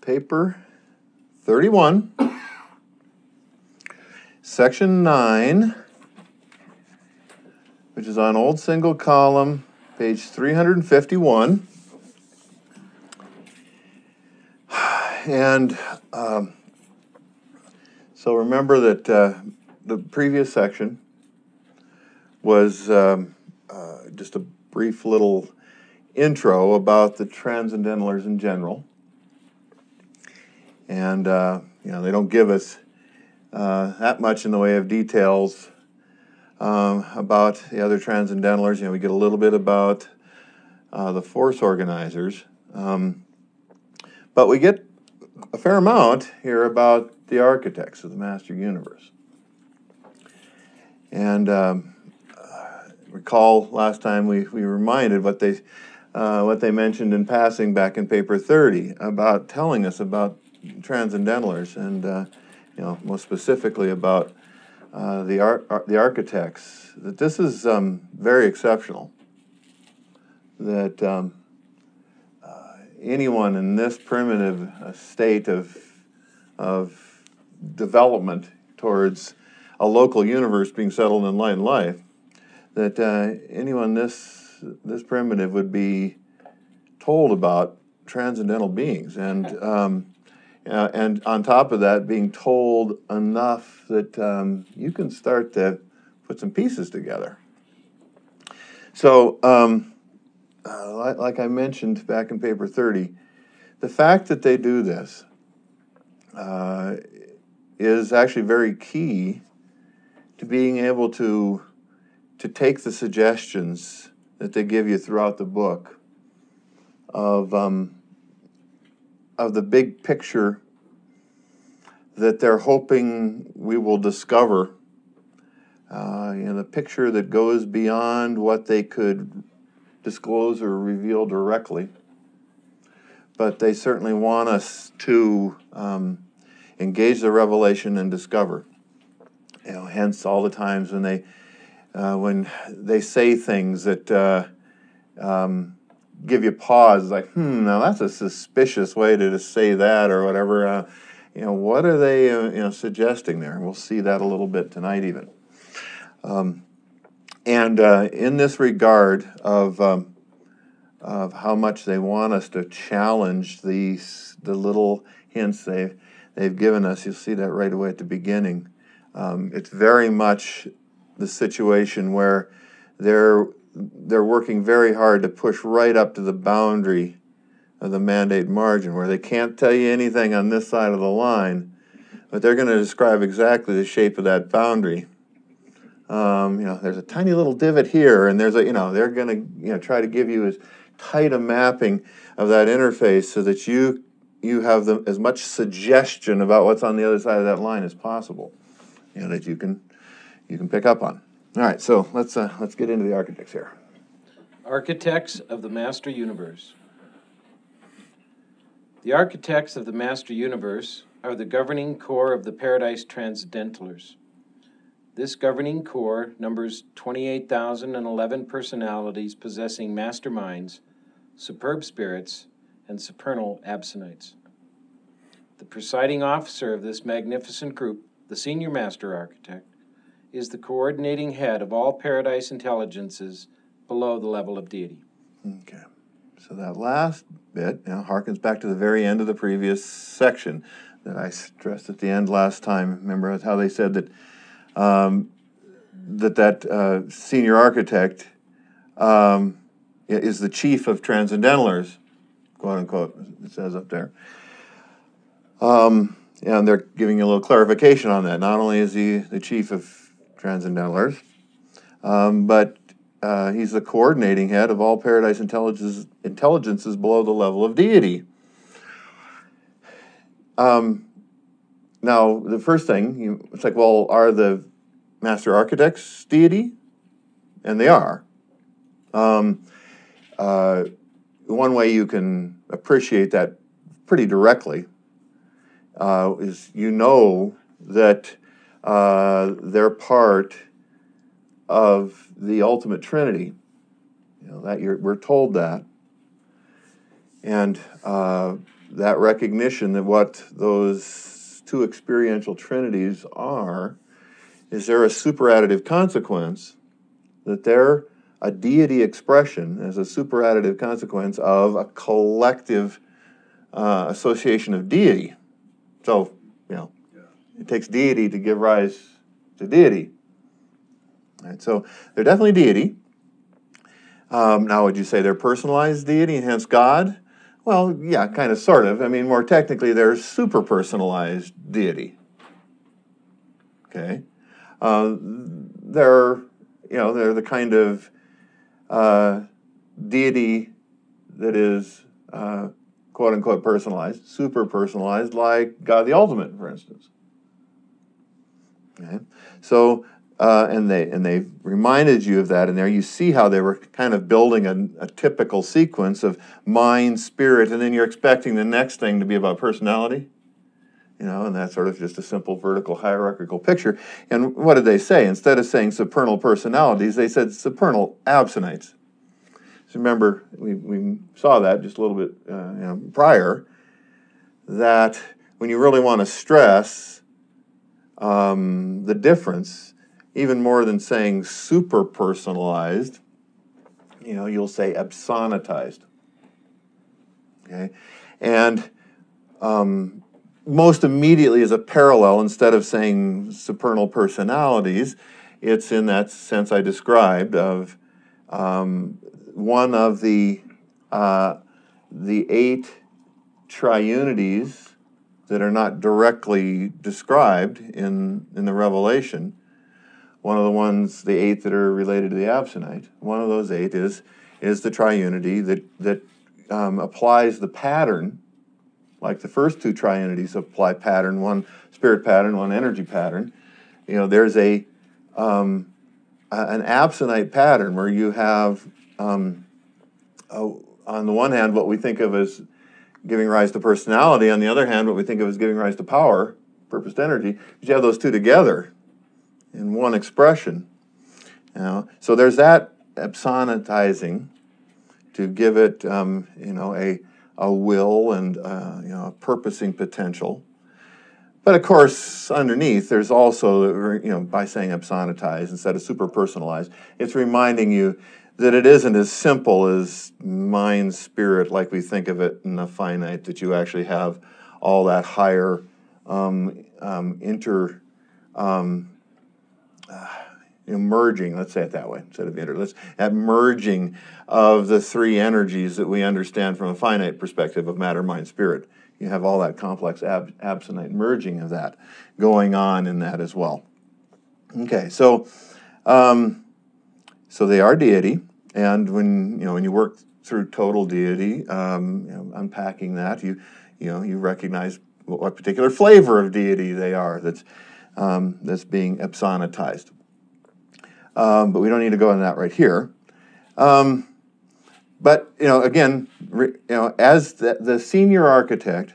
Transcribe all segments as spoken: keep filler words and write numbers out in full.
paper thirty-one, section nine, which is on old single column, page three hundred fifty-one. And um, so remember that uh, the previous section was um, uh, just a brief little intro about the Transcendentalers in general. And, uh, you know, they don't give us uh, that much in the way of details um, about the other Transcendentalers. You know, we get a little bit about uh, the force organizers. Um, but we get a fair amount here about the architects of the Master Universe. And um, uh, recall last time we, we reminded what they, uh, what they mentioned in passing back in paper thirty about telling us about Transcendentalers, and uh, you know, most specifically about uh, the ar ar the architects. That this is um, very exceptional. That um, uh, anyone in this primitive uh, state of of development towards a local universe being settled in light and life, that uh, anyone this this primitive would be told about transcendental beings, and um, Uh, and on top of that, being told enough that um, you can start to put some pieces together. So, um, uh, like, like I mentioned back in paper thirty, the fact that they do this uh, is actually very key to being able to, to take the suggestions that they give you throughout the book of, um, of the big picture that they're hoping we will discover, uh, you know, the picture that goes beyond what they could disclose or reveal directly. But they certainly want us to um, engage the revelation and discover. You know, hence all the times when they uh, when they say things that uh, um, give you pause, like, hmm, now that's a suspicious way to just say that, or whatever. Uh, You know, what are they, uh, you know, suggesting there? And we'll see that a little bit tonight, even. Um, and uh, in this regard of um, of how much they want us to challenge these the little hints they've they've given us, you'll see that right away at the beginning. Um, it's very much the situation where they're they're working very hard to push right up to the boundary of the mandate margin, where they can't tell you anything on this side of the line, but they're going to describe exactly the shape of that boundary. Um, you know, there's a tiny little divot here, and there's a, you know, they're going to, you know, try to give you as tight a mapping of that interface so that you you have the, as much suggestion about what's on the other side of that line as possible, you know, that you can you can pick up on. All right, so let's uh, let's get into the architects here. Architects of the Master Universe. The architects of the Master Universe are the governing core of the Paradise Transcendentalers. This governing core numbers twenty-eight thousand eleven personalities possessing masterminds, superb spirits, and supernal absinites. The presiding officer of this magnificent group, the Senior Master Architect, is the coordinating head of all Paradise intelligences below the level of deity. Okay. So that last bit, you know, harkens back to the very end of the previous section that I stressed at the end last time. Remember how they said that um, that that uh, senior architect um, is the chief of Transcendentalers, quote unquote. It says up there. Um, and they're giving you a little clarification on that. Not only is he the chief of Transcendentalers, um, but Uh, he's the coordinating head of all Paradise intelligences, intelligences below the level of deity. Um, now, the first thing, you, it's like, well, are the Master Architects deity? And they are. Um, uh, one way you can appreciate that pretty directly uh, is you know that uh, they're part of the ultimate Trinity. You know, that you're, we're told that. And uh, that recognition that what those two experiential trinities are is they're a superadditive consequence, that they're a deity expression as a superadditive consequence of a collective uh, association of deity. So, you know, it takes deity to give rise to deity. Right, so they're definitely deity. Um, now, would you say they're personalized deity and hence God? Well, yeah, kind of, sort of. I mean, more technically, they're super-personalized deity. Okay, uh, they're you know they're the kind of uh, deity that is uh, quote unquote personalized, super-personalized, like God the Ultimate, for instance. Okay, so. Uh, and they and they reminded you of that in there. You see how they were kind of building a, a typical sequence of mind, spirit, and then you're expecting the next thing to be about personality. You know, and that's sort of just a simple vertical hierarchical picture. And what did they say? Instead of saying supernal personalities, they said supernal absinites. So remember, we, we saw that just a little bit uh, you know, prior, that when you really want to stress um, the difference, even more than saying super personalized, you know, you'll say absonitized. Okay, and um, most immediately as a parallel, instead of saying supernal personalities, it's in that sense I described of um, one of the uh, the eight triunities that are not directly described in in the Revelation. One of the ones, the eight that are related to the absonite, one of those eight is is the triunity that that um, applies the pattern, like the first two triunities apply pattern, one spirit pattern, one energy pattern. You know, there's a um, an absonite pattern where you have, um, a, on the one hand, what we think of as giving rise to personality, on the other hand, what we think of as giving rise to power, purposed energy. But you have those two together in one expression. You know? So there's that absonitizing to give it, um, you know, a a will and uh, you know a purposing potential. But of course, underneath there's also, you know, by saying absonitized instead of super personalized, it's reminding you that it isn't as simple as mind, spirit, like we think of it in the finite. That you actually have all that higher um, um, inter. Um, Uh, you know, merging, let's say it that way, instead of inter, let's, that merging of the three energies that we understand from a finite perspective of matter, mind, spirit. You have all that complex ab, absonite merging of that going on in that as well. Okay, so um, so they are deity, and when you know when you work through total deity, um, you know, unpacking that, you you know you recognize what, what particular flavor of deity they are. That's Um, that's being absonitized. Um, but we don't need to go into that right here. Um, but, you know, again, re, you know, as the, the senior architect,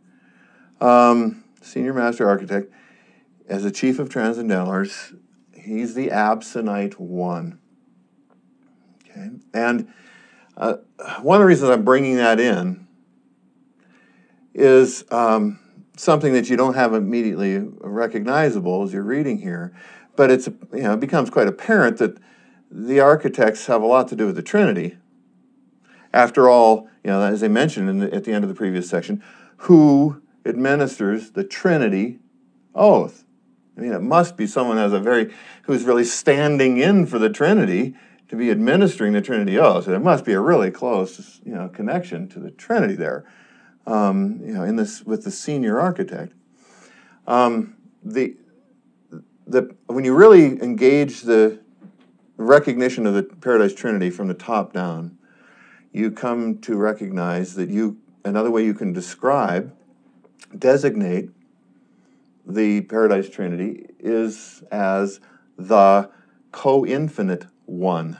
um, senior master architect, as the chief of Transcendentalers, he's the absonite one. Okay? And uh, one of the reasons I'm bringing that in is um, something that you don't have immediately recognizable as you're reading here, but it's you know it becomes quite apparent that the architects have a lot to do with the Trinity. After all, you know, as I mentioned in the, at the end of the previous section, who administers the Trinity oath? I mean, it must be someone who has a very who's really standing in for the Trinity to be administering the Trinity oath. So there must be a really close, you know, connection to the Trinity there. Um, you know, in this with the senior architect, um, the the when you really engage the recognition of the Paradise Trinity from the top down, you come to recognize that you another way you can describe, designate the Paradise Trinity is as the co-infinite one.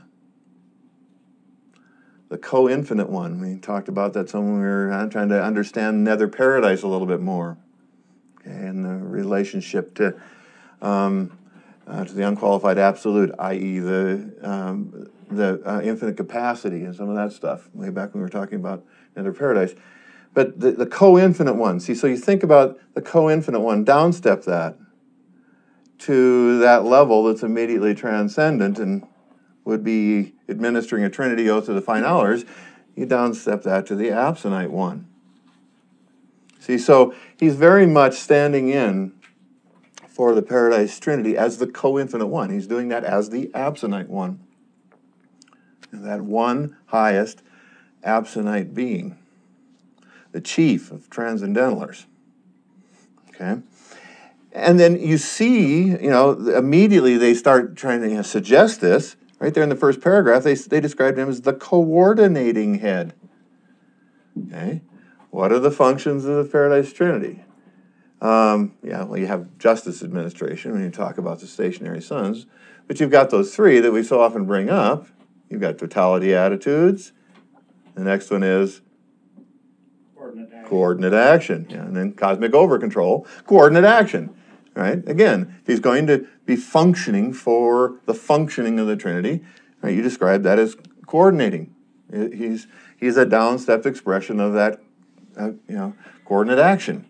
The co-infinite one. We talked about that some when we were uh, trying to understand Nether Paradise a little bit more, okay, and the relationship to um, uh, to the unqualified absolute, that is, the um, the uh, infinite capacity and some of that stuff. Way back when we were talking about Nether Paradise, but the, the co-infinite one, see, so you think about the co-infinite one, downstep that to that level that's immediately transcendent and would be administering a Trinity oath to the finalers, you downstep that to the absonite one. See, so he's very much standing in for the Paradise Trinity as the co-infinite one. He's doing that as the absonite one. And that one highest absonite being, the chief of transcendentalers. Okay? And then you see, you know, immediately they start trying to, you know, suggest this. Right there in the first paragraph, they, they described him as the coordinating head. Okay? What are the functions of the Paradise Trinity? Um, yeah, well, you have justice administration when you talk about the stationary sons, but you've got those three that we so often bring up. You've got totality attitudes. The next one is Coordinate action. Coordinate action. Yeah, and then cosmic overcontrol, coordinate action. Right? Again, if he's going to be functioning for the functioning of the Trinity, right, you describe that as coordinating. He's he's a downstepped expression of that, uh, you know, coordinate action.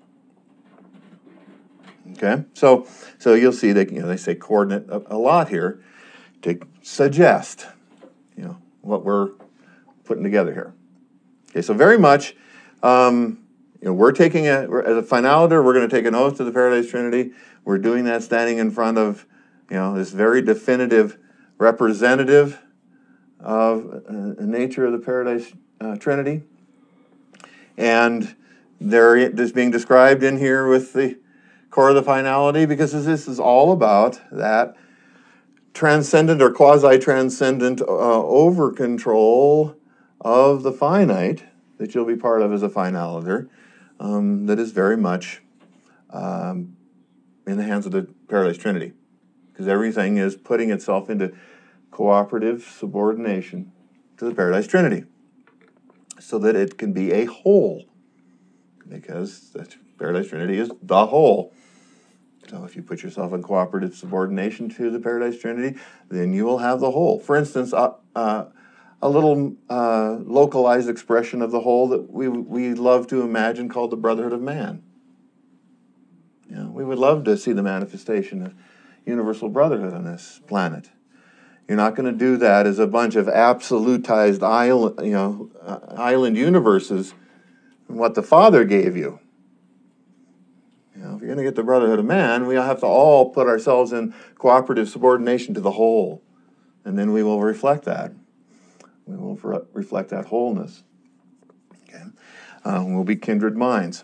Okay, so so you'll see that, you know, they say coordinate a, a lot here to suggest, you know, what we're putting together here. Okay, so very much, um, you know, we're taking a we're, as a finaliter, we're going to take an oath to the Paradise Trinity. We're doing that standing in front of, you know, this very definitive representative of uh, the nature of the Paradise uh, Trinity. And they're just being described in here with the core of the finality, because this is all about that transcendent or quasi-transcendent uh, over-control of the finite that you'll be part of as a finaliter, um, that is very much um, in the hands of the Paradise Trinity, because everything is putting itself into cooperative subordination to the Paradise Trinity so that it can be a whole, because the Paradise Trinity is the whole. So if you put yourself in cooperative subordination to the Paradise Trinity, then you will have the whole. For instance, uh, uh, a little uh, localized expression of the whole that we we love to imagine called the brotherhood of man. You know, we would love to see the manifestation of universal brotherhood on this planet. You're not going to do that as a bunch of absolutized island, you know, uh, island universes from what the Father gave you. You know, if you're going to get the brotherhood of man, we have to all put ourselves in cooperative subordination to the whole, and then we will reflect that. We will re- reflect that wholeness. Okay, uh, we'll be kindred minds.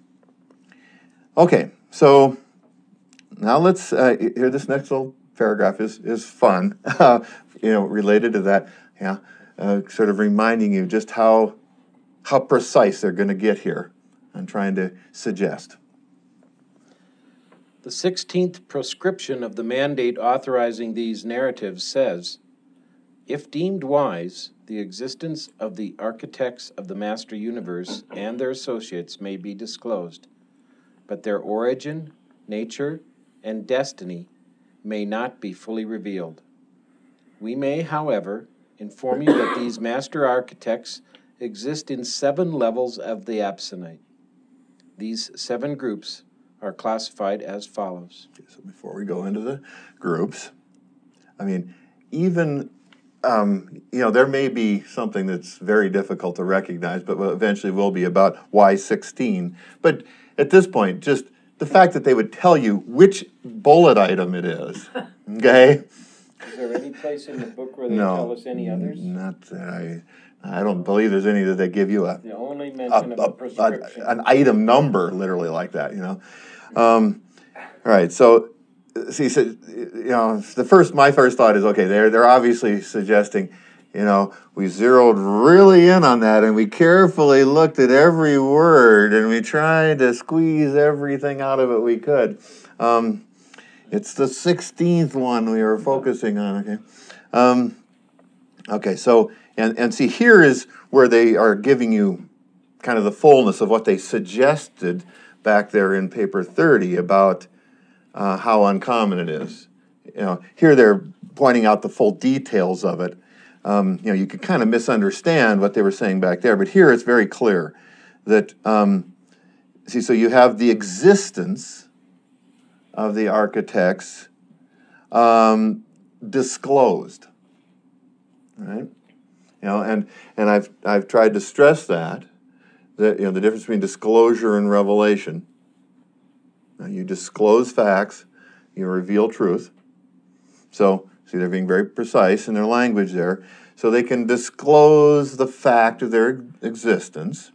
Okay, so now let's uh, here. This next little paragraph is is fun, uh, you know, related to that. Yeah, uh, sort of reminding you just how how precise they're going to get here. I'm trying to suggest. The sixteenth proscription of the mandate authorizing these narratives says, if deemed wise, the existence of the architects of the master universe and their associates may be disclosed, but their origin, nature, and destiny may not be fully revealed. We may, however, inform you that these master architects exist in seven levels of the Absonite. These seven groups are classified as follows. Okay, so before we go into the groups, I mean, even, um, you know, there may be something that's very difficult to recognize, but eventually will be about why sixteen. But at this point, just the fact that they would tell you which bullet item it is, okay? Is there any place in the book where they no, tell us any others? Not that I... I don't believe there's any that they give you a, The only a, mention of a, the prescription. a an item number, literally like that, you know. Um, all right, so see, so, you know, the first, my first thought is, okay, they're they're obviously suggesting, you know, we zeroed really in on that, and we carefully looked at every word, and we tried to squeeze everything out of it we could. Um, it's the sixteenth one we were focusing on. Okay, um, okay, so. And, and see, here is where they are giving you kind of the fullness of what they suggested back there in paper thirty about uh, how uncommon it is. You know, here they're pointing out the full details of it. Um, you know, you could kind of misunderstand what they were saying back there, but here it's very clear that, um, see, so you have the existence of the architects um, disclosed, right? You know, and and I've I've tried to stress that that you know the difference between disclosure and revelation. Now, you disclose facts, you reveal truth. So, see, they're being very precise in their language there. So they can disclose the fact of their existence,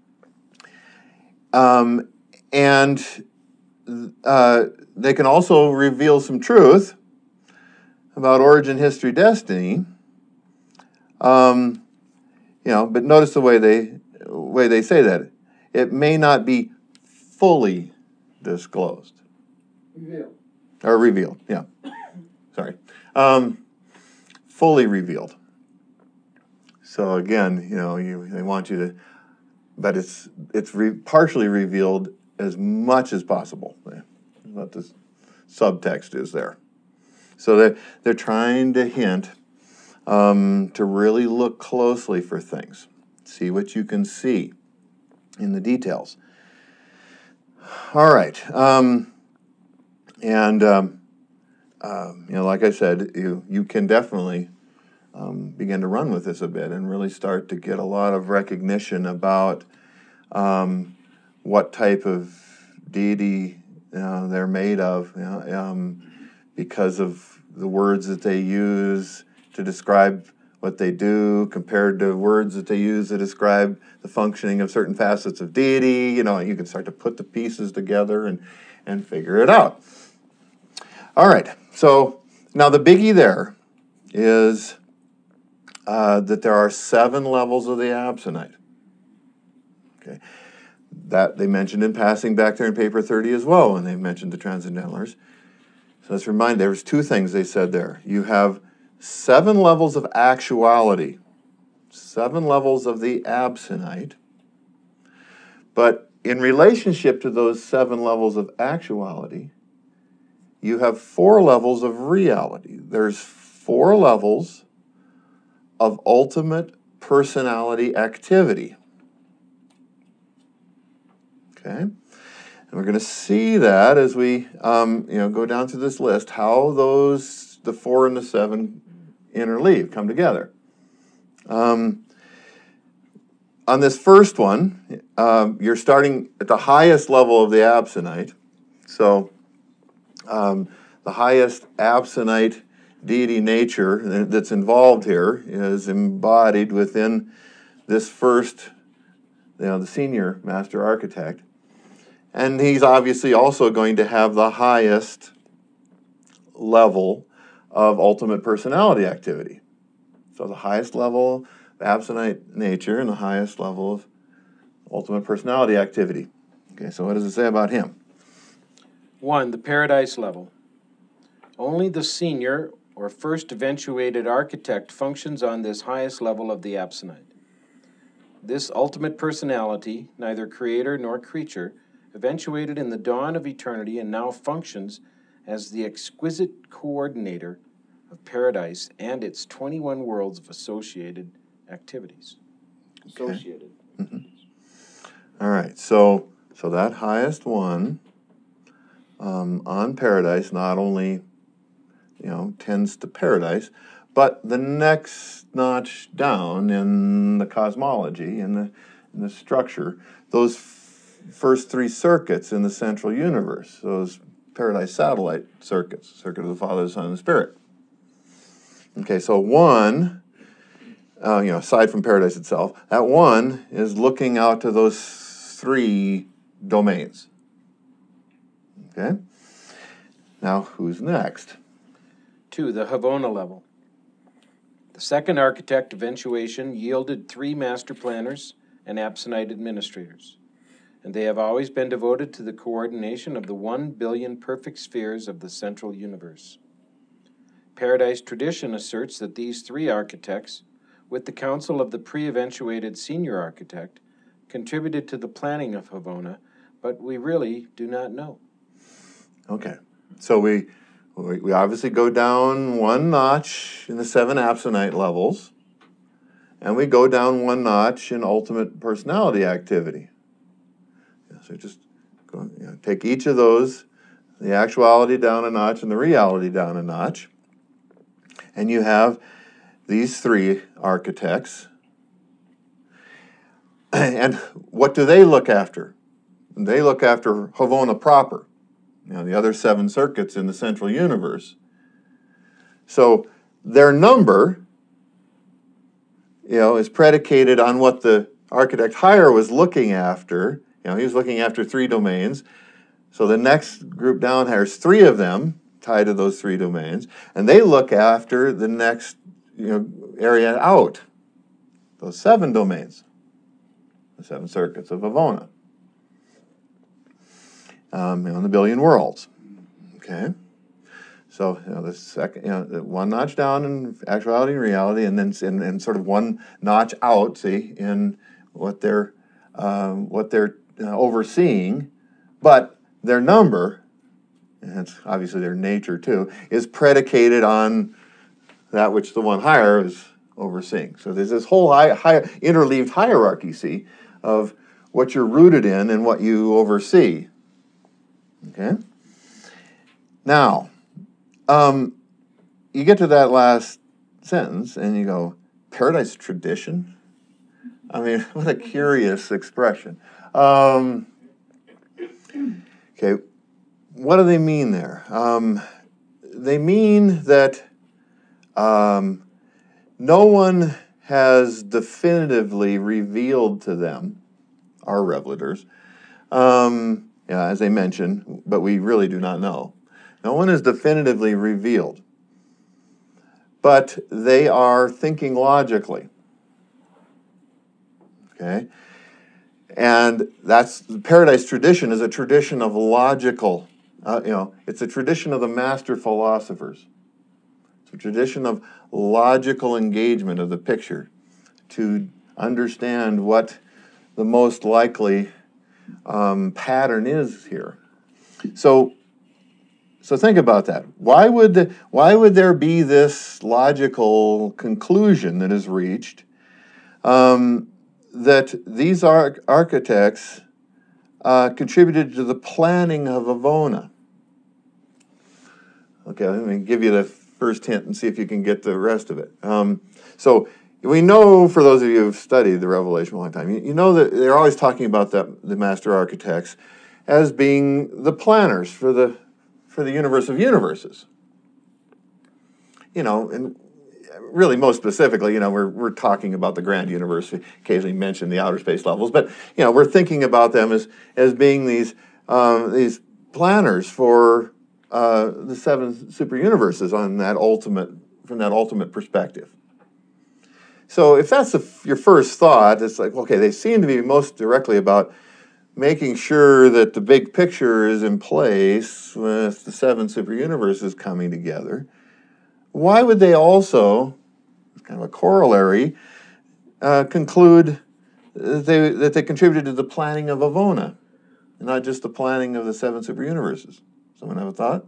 um, and uh, they can also reveal some truth about origin, history, destiny. Um, you know, but notice the way they way they say that. It may not be fully disclosed. Revealed. Or revealed, yeah. Sorry. Um, fully revealed. So again, you know, you, they want you to, but it's it's re, partially revealed as much as possible. What the subtext is there. So they're, they're trying to hint um, to really look closely for things. See what you can see in the details. All right. Um, and, um, uh, you know, like I said, you, you can definitely um, begin to run with this a bit and really start to get a lot of recognition about um, what type of deity uh, they're made of, you know, um, because of the words that they use to describe what they do compared to words that they use to describe the functioning of certain facets of deity. You know, you can start to put the pieces together and, and figure it out. All right, so now the biggie there is uh, that there are seven levels of the Absonite. Okay, that they mentioned in passing back there in paper thirty as well when they mentioned the Transcendentalers. So let's remind, there's two things they said there. You have seven levels of actuality, seven levels of the Absonite, but in relationship to those seven levels of actuality, you have four levels of reality. There's four levels of ultimate personality activity. Okay? And we're going to see that as we um, you know, go down through this list, how those, the four and the seven interleave, come together. Um, on this first one, um, you're starting at the highest level of the Absonite. So um, the highest Absonite deity nature that's involved here is embodied within this first, you know, the senior master architect. And he's obviously also going to have the highest level of ultimate personality activity. So the highest level of Absonite nature and the highest level of ultimate personality activity. Okay, so what does it say about him? One, the paradise level. Only the senior or first eventuated architect functions on this highest level of the Absonite. This ultimate personality, neither creator nor creature, eventuated in the dawn of eternity and now functions as the exquisite coordinator of paradise and its twenty-one worlds of associated activities. Associated. Okay. Mm-hmm. All right, so so that highest one um, on paradise not only, you know, tends to paradise, but the next notch down in the cosmology, in the in the structure, those f- first three circuits in the central universe, those paradise satellite circuits, circuit of the Father, the Son, and the Spirit. Okay, so one, uh, you know, aside from paradise itself, that one is looking out to those three domains. Okay? Now, who's next? Two, the Havona level. The second architect eventuation yielded three master planners and Absonite administrators, and they have always been devoted to the coordination of the one billion perfect spheres of the central universe. Paradise tradition asserts that these three architects, with the counsel of the pre-eventuated senior architect, contributed to the planning of Havona, but we really do not know. Okay, so we we obviously go down one notch in the seven Absonite levels, and we go down one notch in ultimate personality activity. So just go, you know, take each of those, the actuality down a notch and the reality down a notch, and you have these three architects. And what do they look after? They look after Havona proper, you know, the other seven circuits in the central universe. So their number, you know, is predicated on what the architect higher was looking after. You know, he was looking after three domains. So the next group down has three of them tied to those three domains, and they look after the next, you know, area out, those seven domains, the seven circuits of Havona, um, you know, the billion worlds. Okay. So, you know, the second, you know, the one notch down in actuality and reality, and then in, in sort of one notch out, see, in what they're um, what they're uh, overseeing, but their number, and it's obviously their nature too, is predicated on that which the one higher is overseeing. So there's this whole high, high, interleaved hierarchy, see, of what you're rooted in and what you oversee. Okay. Now. Um, you get to that last sentence and you go, paradise tradition? I mean, what a curious expression. Um, okay, what do they mean there? Um, they mean that um, no one has definitively revealed to them, our revelators, um, yeah, as they mention, but we really do not know. No one is definitively revealed, but they are thinking logically, okay? And that's, the Paradise tradition is a tradition of logical, uh, you know, it's a tradition of the master philosophers. It's a tradition of logical engagement of the picture to understand what the most likely um, pattern is here. So, So think about that. Why would the, why would there be this logical conclusion that is reached um, that these arch- architects uh, contributed to the planning of Havona? Okay, let me give you the first hint and see if you can get the rest of it. Um, so we know, for those of you who've studied the Revelation a long time, you, you know that they're always talking about the, the master architects as being the planners for the for the universe of universes. You know, and really most specifically, you know, we're we're talking about the grand universe. We occasionally mention the outer space levels, but you know, we're thinking about them as as being these um, these planners for uh, the seven super universes on that ultimate from that ultimate perspective. So if that's the, your first thought, it's like, okay, they seem to be most directly about making sure that the big picture is in place with the seven super universes coming together. Why would they also, kind of a corollary, uh, conclude that they, that they contributed to the planning of Havona, and not just the planning of the seven super universes? Someone have a thought?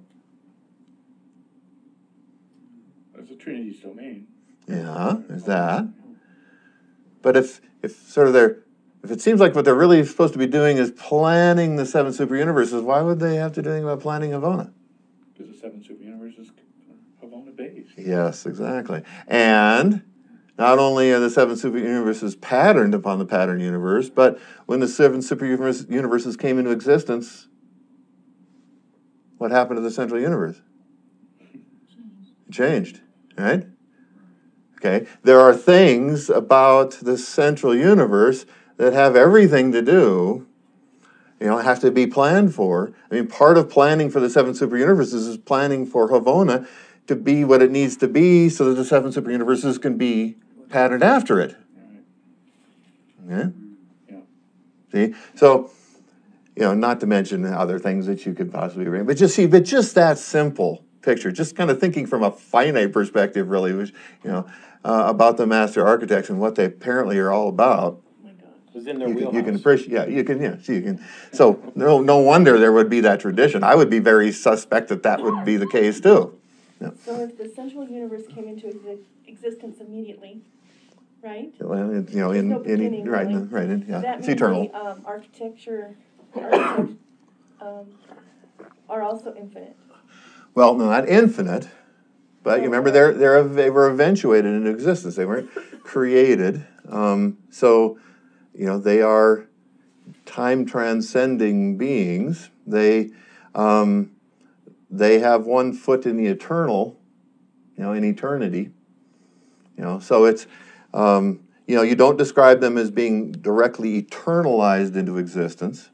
That's a Trinity's domain. Yeah, there's that. But if if sort of they're If it seems like what they're really supposed to be doing is planning the seven super universes, why would they have to do anything about planning Havona? Because the seven super universes are Havona based. Yes, exactly. And not only are the seven super universes patterned upon the pattern universe, but when the seven super universes came into existence, what happened to the central universe? It changed, right? Okay. There are things about the central universe that have everything to do, you know, have to be planned for. I mean, part of planning for the seven super universes is planning for Havona to be what it needs to be so that the seven super universes can be patterned after it. Yeah? Yeah. See? So, you know, not to mention other things that you could possibly bring, but just see, but just that simple picture, just kind of thinking from a finite perspective, really, which, you know, uh, about the master architects and what they apparently are all about. Was in their You can, wheelhouse. you can appreciate, yeah, you can, yeah, see, you can. So no, no wonder there would be that tradition. I would be very suspect that that would be the case too. Yeah. So if the central universe came into exi- existence immediately, right? Well, it- you know, There's in, no in, beginning, right, really. in, right, in, yeah, That it's means eternal. the um, architecture are also, um, are also infinite. Well, no, not infinite, but you remember they're, they're, they were eventuated into existence. They weren't created. Um, so, you know, they are time-transcending beings. They, um, they have one foot in the eternal, you know, in eternity. You know, so it's, um, you know, you don't describe them as being directly eternalized into existence,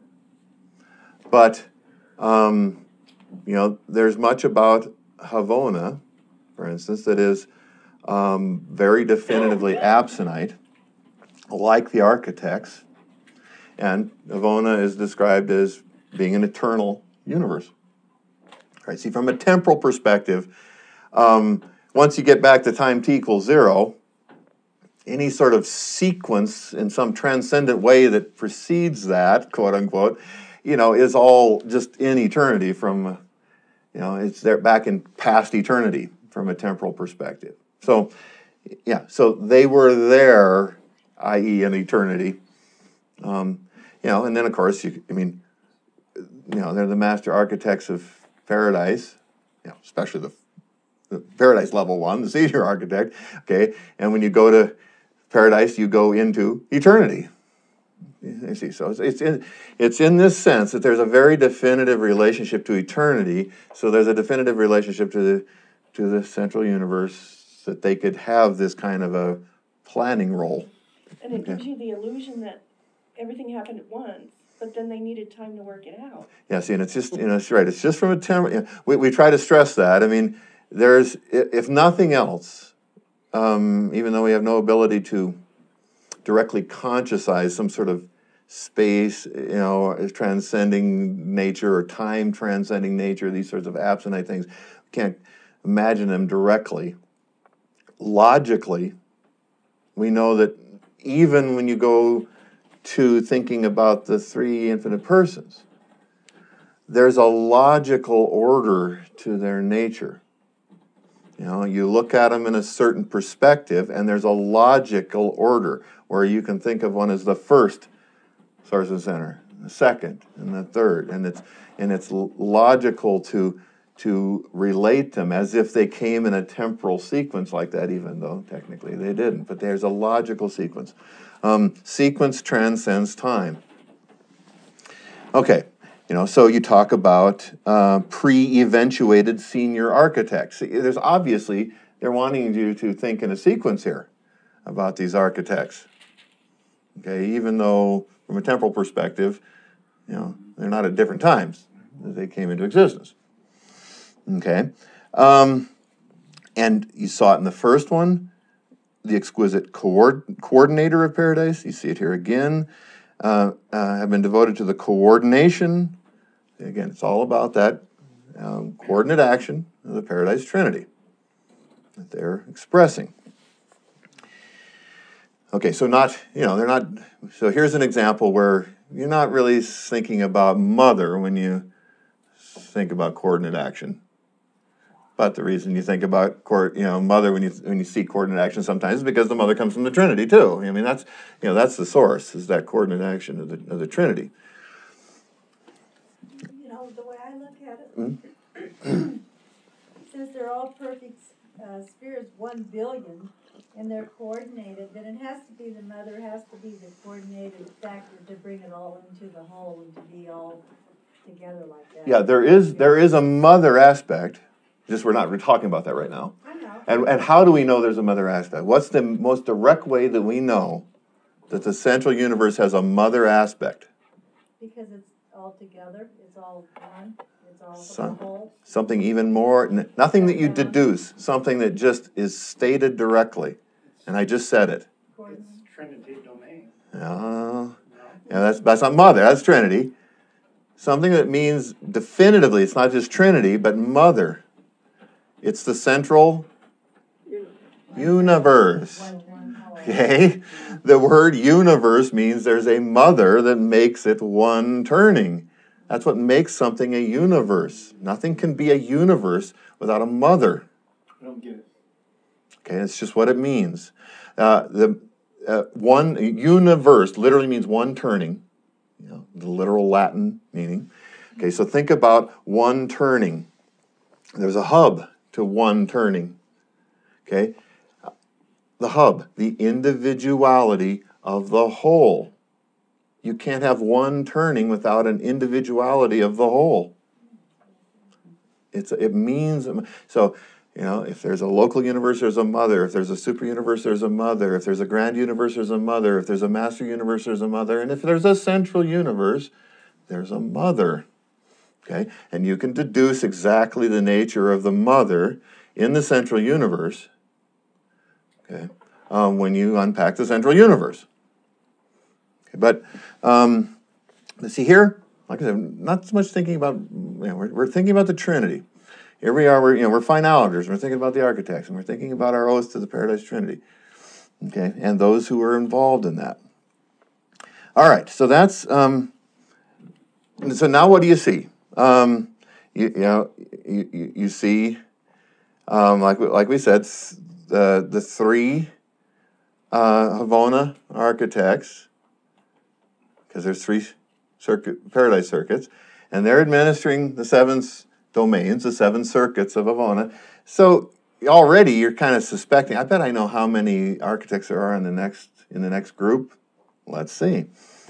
but, um, you know, there's much about Havona, for instance, that is um, very definitively absentite, like the architects, and Havona is described as being an eternal universe. Right? See, from a temporal perspective, um, once you get back to time t equals zero, any sort of sequence in some transcendent way that precedes that, quote unquote, you know, is all just in eternity from, you know, it's there back in past eternity from a temporal perspective. So, yeah, so they were there, that is in eternity. Um, you know, and then of course, you, I mean, you know, they're the master architects of paradise, you know, especially the, the paradise level one, the senior architect, okay, and when you go to paradise, you go into eternity. You see, so it's, it's in it's in this sense that there's a very definitive relationship to eternity. So there's a definitive relationship to the to the central universe that they could have this kind of a planning role. And it Okay. gives you the illusion that everything happened at once, but then they needed time to work it out. Yeah, see, and it's just, you know, it's right. It's just from a temp. You know, we we try to stress that. I mean, there's, if nothing else, um, even though we have no ability to directly consciousize some sort of space, you know, transcending nature or time transcending nature, these sorts of absentite things, we can't imagine them directly. Logically, we know that even when you go to thinking about the three infinite persons, there's a logical order to their nature. You know, you look at them in a certain perspective, and there's a logical order where you can think of one as the first source and center, the second, and the third, and it's and it's logical to to relate them as if they came in a temporal sequence like that, even though technically they didn't. But there's a logical sequence. Um, sequence transcends time. Okay. You know, so you talk about uh, pre-eventuated senior architects. There's obviously, they're wanting you to think in a sequence here about these architects. Okay, even though from a temporal perspective, you know, they're not at different times that they came into existence. Okay, um, and you saw it in the first one, the exquisite co- coordinator of paradise. You see it here again. Uh, uh, have been devoted to the coordination. Again, it's all about that um, coordinate action of the Paradise Trinity that they're expressing. Okay, so not, you know, they're not, so here's an example where you're not really thinking about mother when you think about coordinate action. But the reason you think about, you know, mother when you when you see coordinate action sometimes is because the mother comes from the Trinity too. I mean, that's, you know, that's the source, is that coordinate action of the, of the Trinity. You know, the way I look at it, Mm-hmm. since they're all perfect uh, spheres, one billion, and they're coordinated, then it has to be the mother, has to be the coordinated factor to bring it all into the whole and to be all together like that. Yeah, there is there is a mother aspect. Just we're not we're talking about that right now. I know. And and how do we know there's a mother aspect? What's the most direct way that we know that the central universe has a mother aspect? Because it's all together, it's all one, it's all Some- the whole. Something even more, n- nothing that you deduce, something that just is stated directly. And I just said it. coordinated. It's Trinity domain. Uh, No? yeah, that's that's not mother, that's Trinity. Something that means definitively, it's not just Trinity, but mother. It's the central universe. One, one whole. Okay? The word universe means there's a mother that makes it one turning. That's what makes something a universe. Nothing can be a universe without a mother. I don't get it. Okay, it's just what it means. Uh, the uh, one universe literally means one turning. you know, the literal Latin meaning. Okay, so think about one turning. There's a hub to one turning. Okay, the hub, the individuality of the whole. You can't have one turning without an individuality of the whole. It's it means so. You know, if there's a local universe, there's a mother. If there's a super universe, there's a mother. If there's a grand universe, there's a mother. If there's a master universe, there's a mother. And if there's a central universe, there's a mother. Okay, and you can deduce exactly the nature of the mother in the central universe. Okay, um, when you unpack the central universe. Okay, but um, let's see here. Like I said, not so much thinking about. You know, we're, we're thinking about the Trinity. Here we are. We're you know we're finaliters. We're thinking about the architects, and we're thinking about our oath to the Paradise Trinity. Okay, and those who are involved in that. All right. So that's. Um, so now, what do you see? Um, you, you know, you, you, you see, um, like like we said, the the three uh, Havona architects, because there's three circuit Paradise circuits, and they're administering the seven domains, the seven circuits of Havona. So already you're kind of suspecting. I bet I know how many architects there are in the next in the next group. Let's see.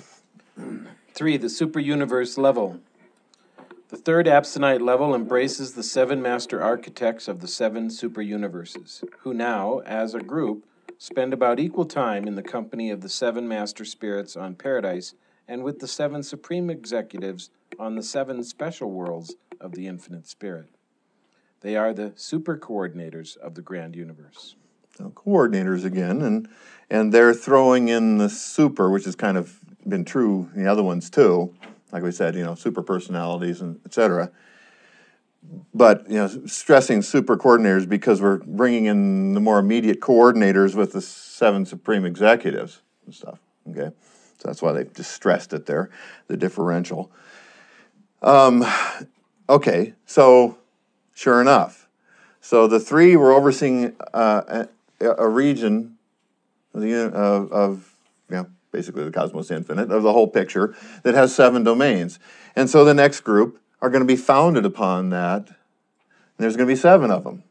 Three, the super universe level. The third Abstinite level embraces the seven master architects of the seven super universes, who now, as a group, spend about equal time in the company of the seven master spirits on Paradise and with the seven supreme executives on the seven special worlds of the infinite spirit. They are the super coordinators of the grand universe. So coordinators again, and and they're throwing in the super, which has kind of been true in the other ones too. Like we said, you know, super personalities and et cetera. But, you know, stressing super coordinators because we're bringing in the more immediate coordinators with the seven supreme executives and stuff, okay? So that's why they've just stressed it there, the differential. Um, okay, so sure enough. So the three were overseeing uh, a, a region of, the, of, of you know, basically the cosmos infinite, of the whole picture, that has seven domains. And so the next group are going to be founded upon that. And there's going to be seven of them.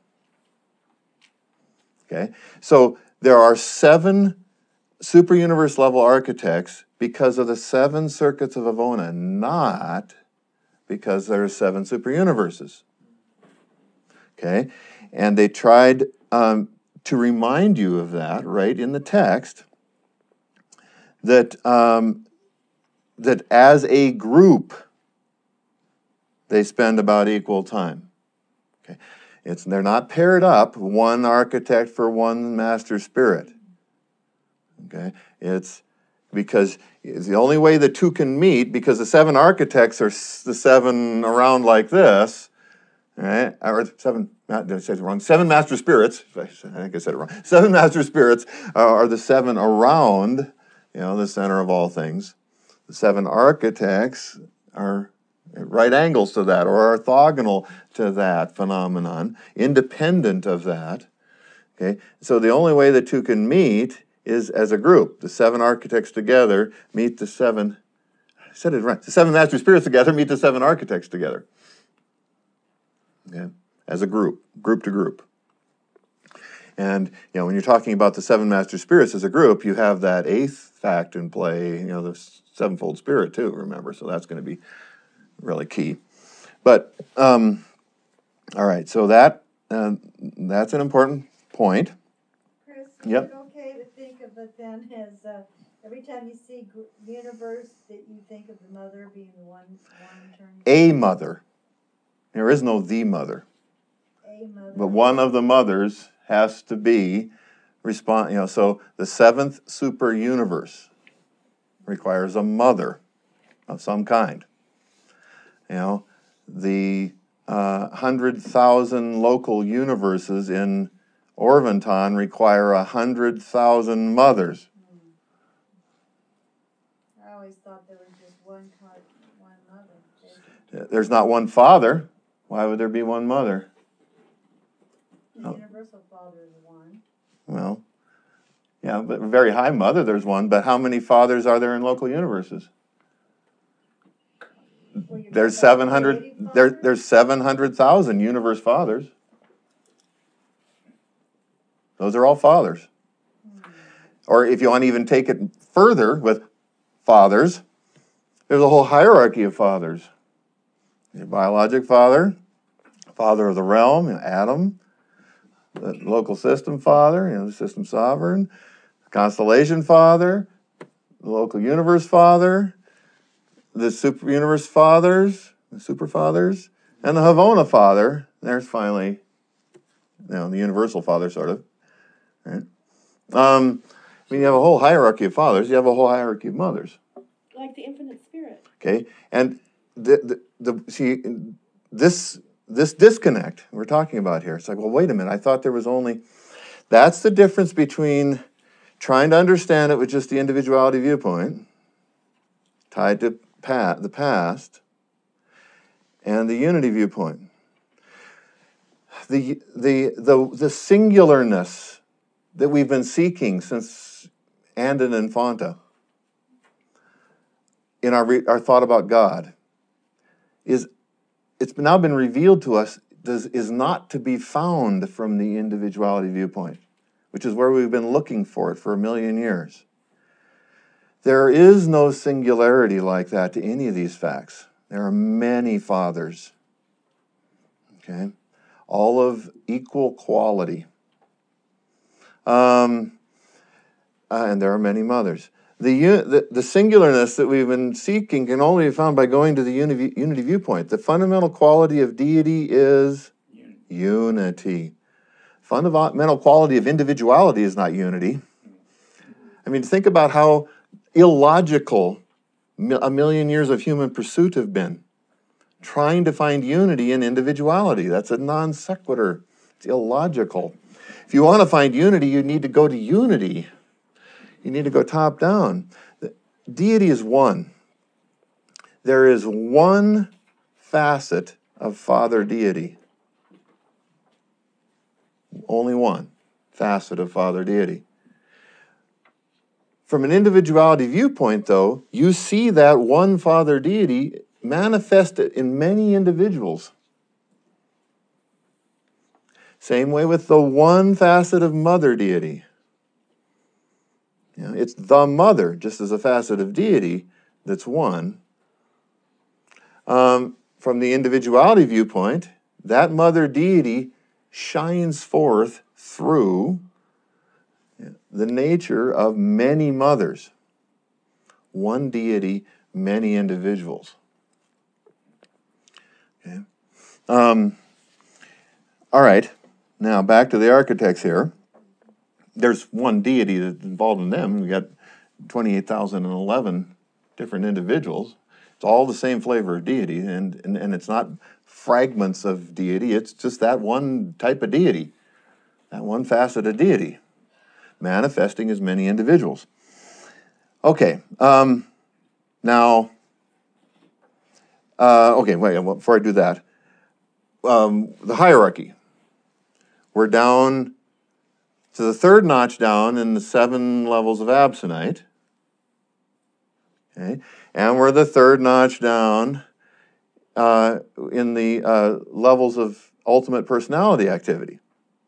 Okay? So there are seven super universe level architects because of the seven circuits of Havona, not because there are seven super universes. Okay? And they tried um, to remind you of that, right, in the text, that um, that as a group, they spend about equal time. Okay, it's they're not paired up, one architect for one master spirit. Okay, it's because it's the only way the two can meet, because the seven architects are the seven around like this, right? Or seven. Did I say it wrong? Seven master spirits. I think I said it wrong. Seven master spirits are the seven around. You know, the center of all things. The seven architects are at right angles to that, or are orthogonal to that phenomenon, independent of that. Okay, so the only way the two can meet is as a group. The seven architects together meet the seven. I said it right. The seven master spirits together meet the seven architects together. Okay, as a group, group to group. And, you know, when you're talking about the seven master spirits as a group, you have that eighth fact in play, you know, the sevenfold spirit too, remember. So that's going to be really key. But, um, all right, so that uh, that's an important point. Chris, Yep. is it okay to think of it then as uh, every time you see gr- universe that you think of the mother being one, one term? A mother. There is no the mother. A mother. But one of the mothers has to be respond. You know, so the seventh super universe requires a mother of some kind. You know, the uh, hundred thousand local universes in Orvanton require a hundred thousand mothers. I always thought there was just one card, one mother. There's not one father. Why would there be one mother? The Oh. universal father is one. Well, yeah, but very high mother, there's one. But how many fathers are there in local universes? Well, you're There's talking seven about hundred. creating There, fathers? there's seven hundred thousand universe fathers. Those are all fathers. Or if you want to even take it further with fathers, there's a whole hierarchy of fathers. Your biologic father, father of the realm, you know, Adam, the local system father, you know, the system sovereign, constellation father, the local universe father, the super universe fathers, the super fathers, and the Havona father. There's finally, you know, the universal father, sort of. Right? Um, I mean, you have a whole hierarchy of fathers. You have a whole hierarchy of mothers. Like the infinite spirit. Okay, and the the, the see this this disconnect we're talking about here. It's like, well, wait a minute. I thought there was only. That's the difference between trying to understand it with just the individuality viewpoint, tied to pat the past, and the unity viewpoint. The the the the singularness that we've been seeking since Andon and Fonta in our re, our thought about God is it's now been revealed to us does, is not to be found from the individuality viewpoint, which is where we've been looking for it for a million years. There is no singularity like that to any of these facts. There are many fathers, okay, all of equal quality. Um, uh, and there are many mothers. The, the, the singularness that we've been seeking can only be found by going to the unity, unity viewpoint. The fundamental quality of deity is unity. Fundamental quality of individuality is not unity. I mean, think about how illogical a million years of human pursuit have been. Trying to find unity in individuality. That's a non sequitur. It's illogical. If you want to find unity, you need to go to unity. You need to go top down. Deity is one. There is one facet of Father deity. Only one facet of Father deity. From an individuality viewpoint, though, you see that one Father deity manifested in many individuals. Same way with the one facet of Mother deity. You know, it's the Mother, just as a facet of deity that's one. Um, from the individuality viewpoint, that Mother deity shines forth through the nature of many mothers. One deity, many individuals. Okay. Um, all right. Now back to the architects here. There's one deity that's involved in them. We got twenty-eight thousand eleven different individuals. It's all the same flavor of deity, and, and, and it's not fragments of deity. It's just that one type of deity, that one facet of deity, manifesting as many individuals. Okay, um, now, uh, okay, wait, before I do that, um, the hierarchy. We're down to the third notch down in the seven levels of Absonite. Okay, and we're the third notch down uh, in the uh, levels of ultimate personality activity.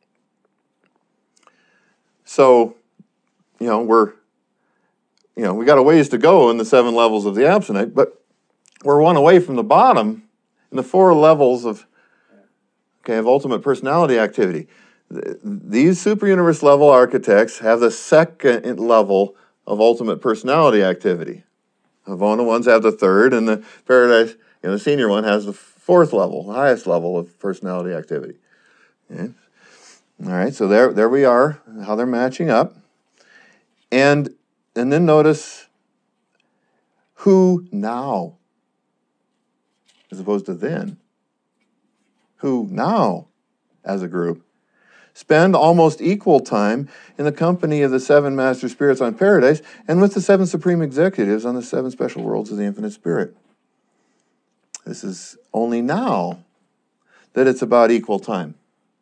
So, you know, we're, you know, we got a ways to go in the seven levels of the Absonite, but we're one away from the bottom in the four levels of, okay, of ultimate personality activity. These superuniverse level architects have the second level of ultimate personality activity. Havona ones have the third, and the Paradise, you know, the senior one has the fourth level, the highest level of personality activity. Okay. All right, so there, there we are, how they're matching up, and and then notice who now, as opposed to then. Who now, as a group, spend almost equal time in the company of the seven master spirits on Paradise and with the seven supreme executives on the seven special worlds of the infinite spirit. This is only now that it's about equal time.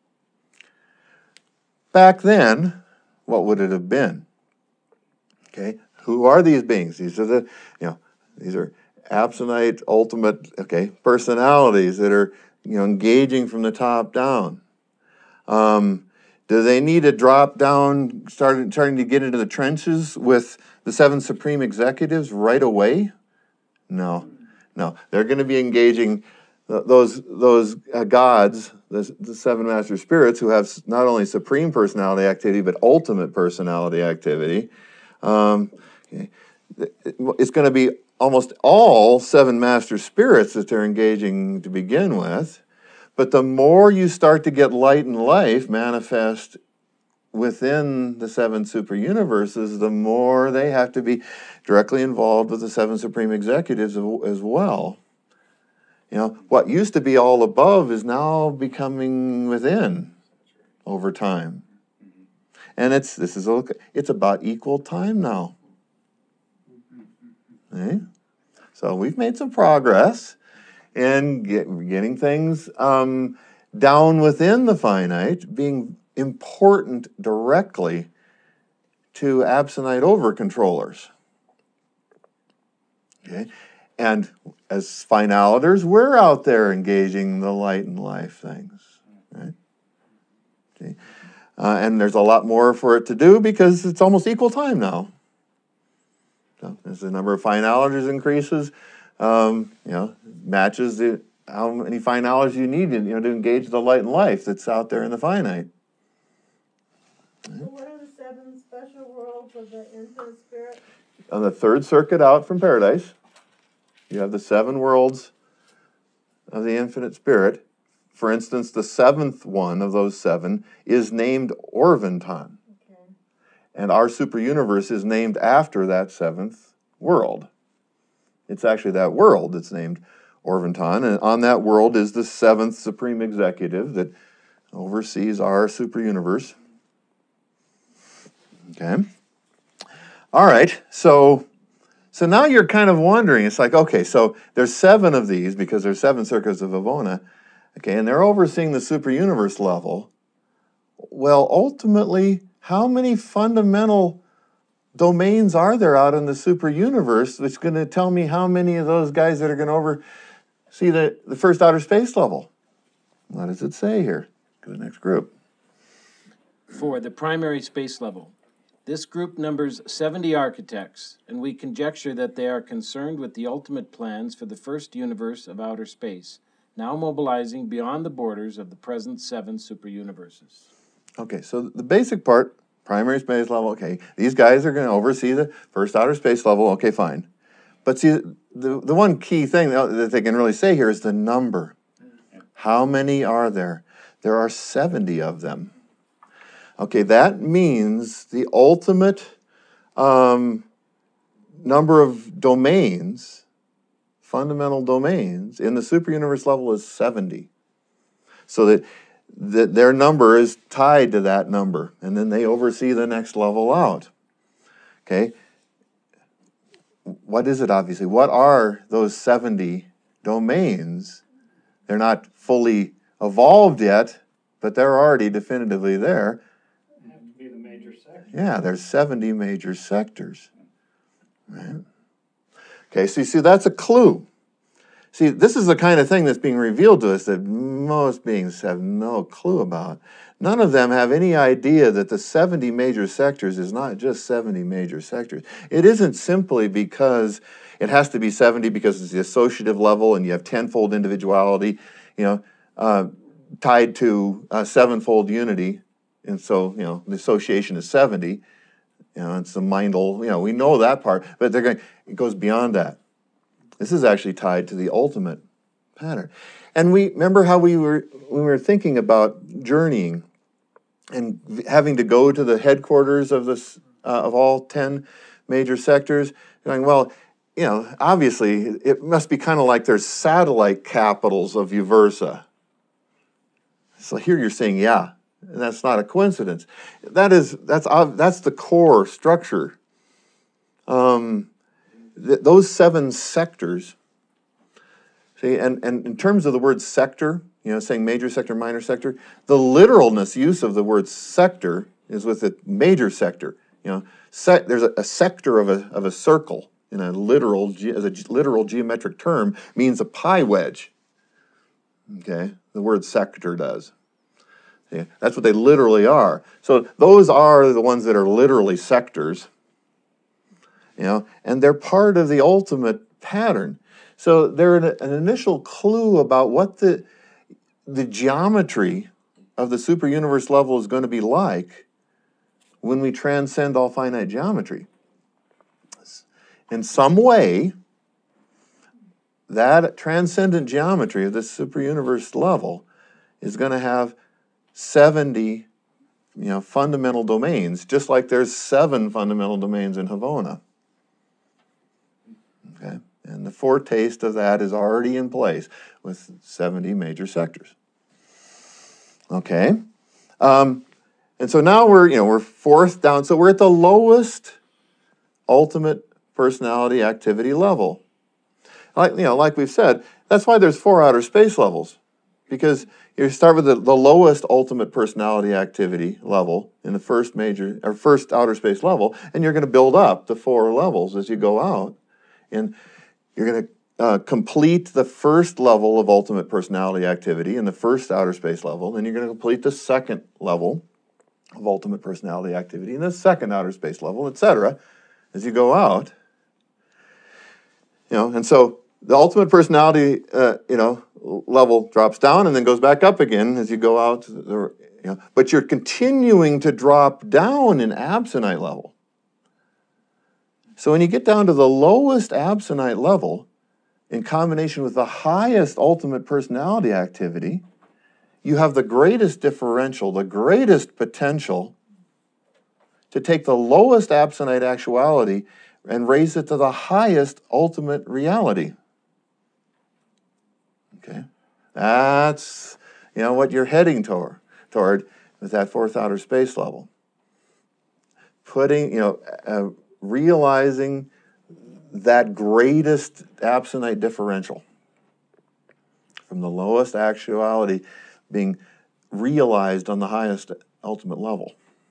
Back then, what would it have been? Okay, who are these beings? These are the, you know, these are Absonite ultimate, okay, personalities that are, you know, engaging from the top down. Um, do they need to drop down, starting, starting to get into the trenches with the seven supreme executives right away? No, no. They're going to be engaging th- those those uh, gods, the, the seven master spirits, who have s- not only supreme personality activity but ultimate personality activity. Um, okay. It's going to be almost all seven master spirits that they're engaging to begin with. But the more you start to get light and life manifest within the seven super universes, the more they have to be directly involved with the seven supreme executives as well. You know, what used to be all above is now becoming within over time. And it's this is a, it's about equal time now. Okay? So we've made some progress in get, getting things um, down within the finite, being important directly to absonite over-controllers. Okay? And as finaliters, we're out there engaging the light and life things. Right? Okay? Uh, and there's a lot more for it to do because it's almost equal time now. So as the number of finaliters increases, um, you know, matches the how many finaliters you need to, you know, to engage the light and life that's out there in the finite. So what are the seven special worlds of the infinite spirit? On the third circuit out from paradise, you have the seven worlds of the infinite spirit. For instance, the seventh one of those seven is named Orvanton. Okay. And our super universe is named after that seventh world. It's actually that world that's named Orvanton, and on that world is the seventh supreme executive that oversees our super universe. Okay. All right. So, so now you're kind of wondering. It's like, okay, so there's seven of these because there's seven circuits of Vavona. Okay, and they're overseeing the super universe level. Well, ultimately, how many fundamental domains are there out in the super universe that's going to tell me how many of those guys that are going to oversee the, the first outer space level? What does it say here? Go to the next group. For the primary space level, this group numbers seventy architects, and we conjecture that they are concerned with the ultimate plans for the first universe of outer space, now mobilizing beyond the borders of the present seven super universes. Okay, so the basic part, primary space level, okay, these guys are going to oversee the first outer space level, okay, fine. But see, the, the one key thing that they can really say here is the number. How many are there? There are seventy of them. Okay, that means the ultimate um, number of domains, fundamental domains, in the super universe level is seventy. So that, that their number is tied to that number, and then they oversee the next level out. Okay? What is it, obviously? What are those seventy domains? They're not fully evolved yet, but they're already definitively there. They have to be the major sector. Yeah, there's seventy major sectors. Right? Okay, so you see, that's a clue. See, this is the kind of thing that's being revealed to us that most beings have no clue about. None of them have any idea that the seventy major sectors is not just seventy major sectors. It isn't simply because it has to be seventy because it's the associative level and you have tenfold individuality, you know, uh, tied to uh, sevenfold unity. And so, you know, the association is seventy. You know, it's the mindal, you know, we know that part, but they're going, it goes beyond that. This is actually tied to the ultimate pattern. And we remember how we were, when we were thinking about journeying and having to go to the headquarters of this, uh, of all ten major sectors, going, well, you know, obviously it must be kind of like there's satellite capitals of Uversa. So here you're saying, yeah, and that's not a coincidence. That is, that's, that's the core structure. Um, th- those seven sectors, see, and, and in terms of the word sector, you know, saying major sector, minor sector, the literalness use of the word sector is with a major sector. You know, se- there's a, a sector of a, of a circle. in a literal, ge- as a ge- literal geometric term, means a pi wedge. Okay, the word sector does. Yeah, that's what they literally are. So those are the ones that are literally sectors, you know, and they're part of the ultimate pattern. So they're an, an initial clue about what the the geometry of the superuniverse level is going to be like when we transcend all finite geometry. In some way, that transcendent geometry of this superuniverse level is going to have seventy, you know, fundamental domains, just like there's seven fundamental domains in Havona. Okay, and the foretaste of that is already in place with seventy major sectors. Okay, um, and so now we're, you know, we're fourth down, so we're at the lowest ultimate personality activity level. Like, you know, like we've said, that's why there's four outer space levels, because you start with the, the lowest ultimate personality activity level in the first major or first outer space level, and you're going to build up the four levels as you go out, and you're going to uh, complete the first level of ultimate personality activity in the first outer space level, then you're going to complete the second level of ultimate personality activity in the second outer space level, et cetera, as you go out. You know, and so the ultimate personality, uh, you know, level drops down and then goes back up again as you go out. The, you know, but you're continuing to drop down in absonite level. So when you get down to the lowest absonite level, in combination with the highest ultimate personality activity, you have the greatest differential, the greatest potential to take the lowest absonite actuality and raise it to the highest ultimate reality. Okay, that's, you know, what you're heading toward, toward with that fourth outer space level. Putting, you know, uh, realizing that greatest absonite differential from the lowest actuality being realized on the highest ultimate level.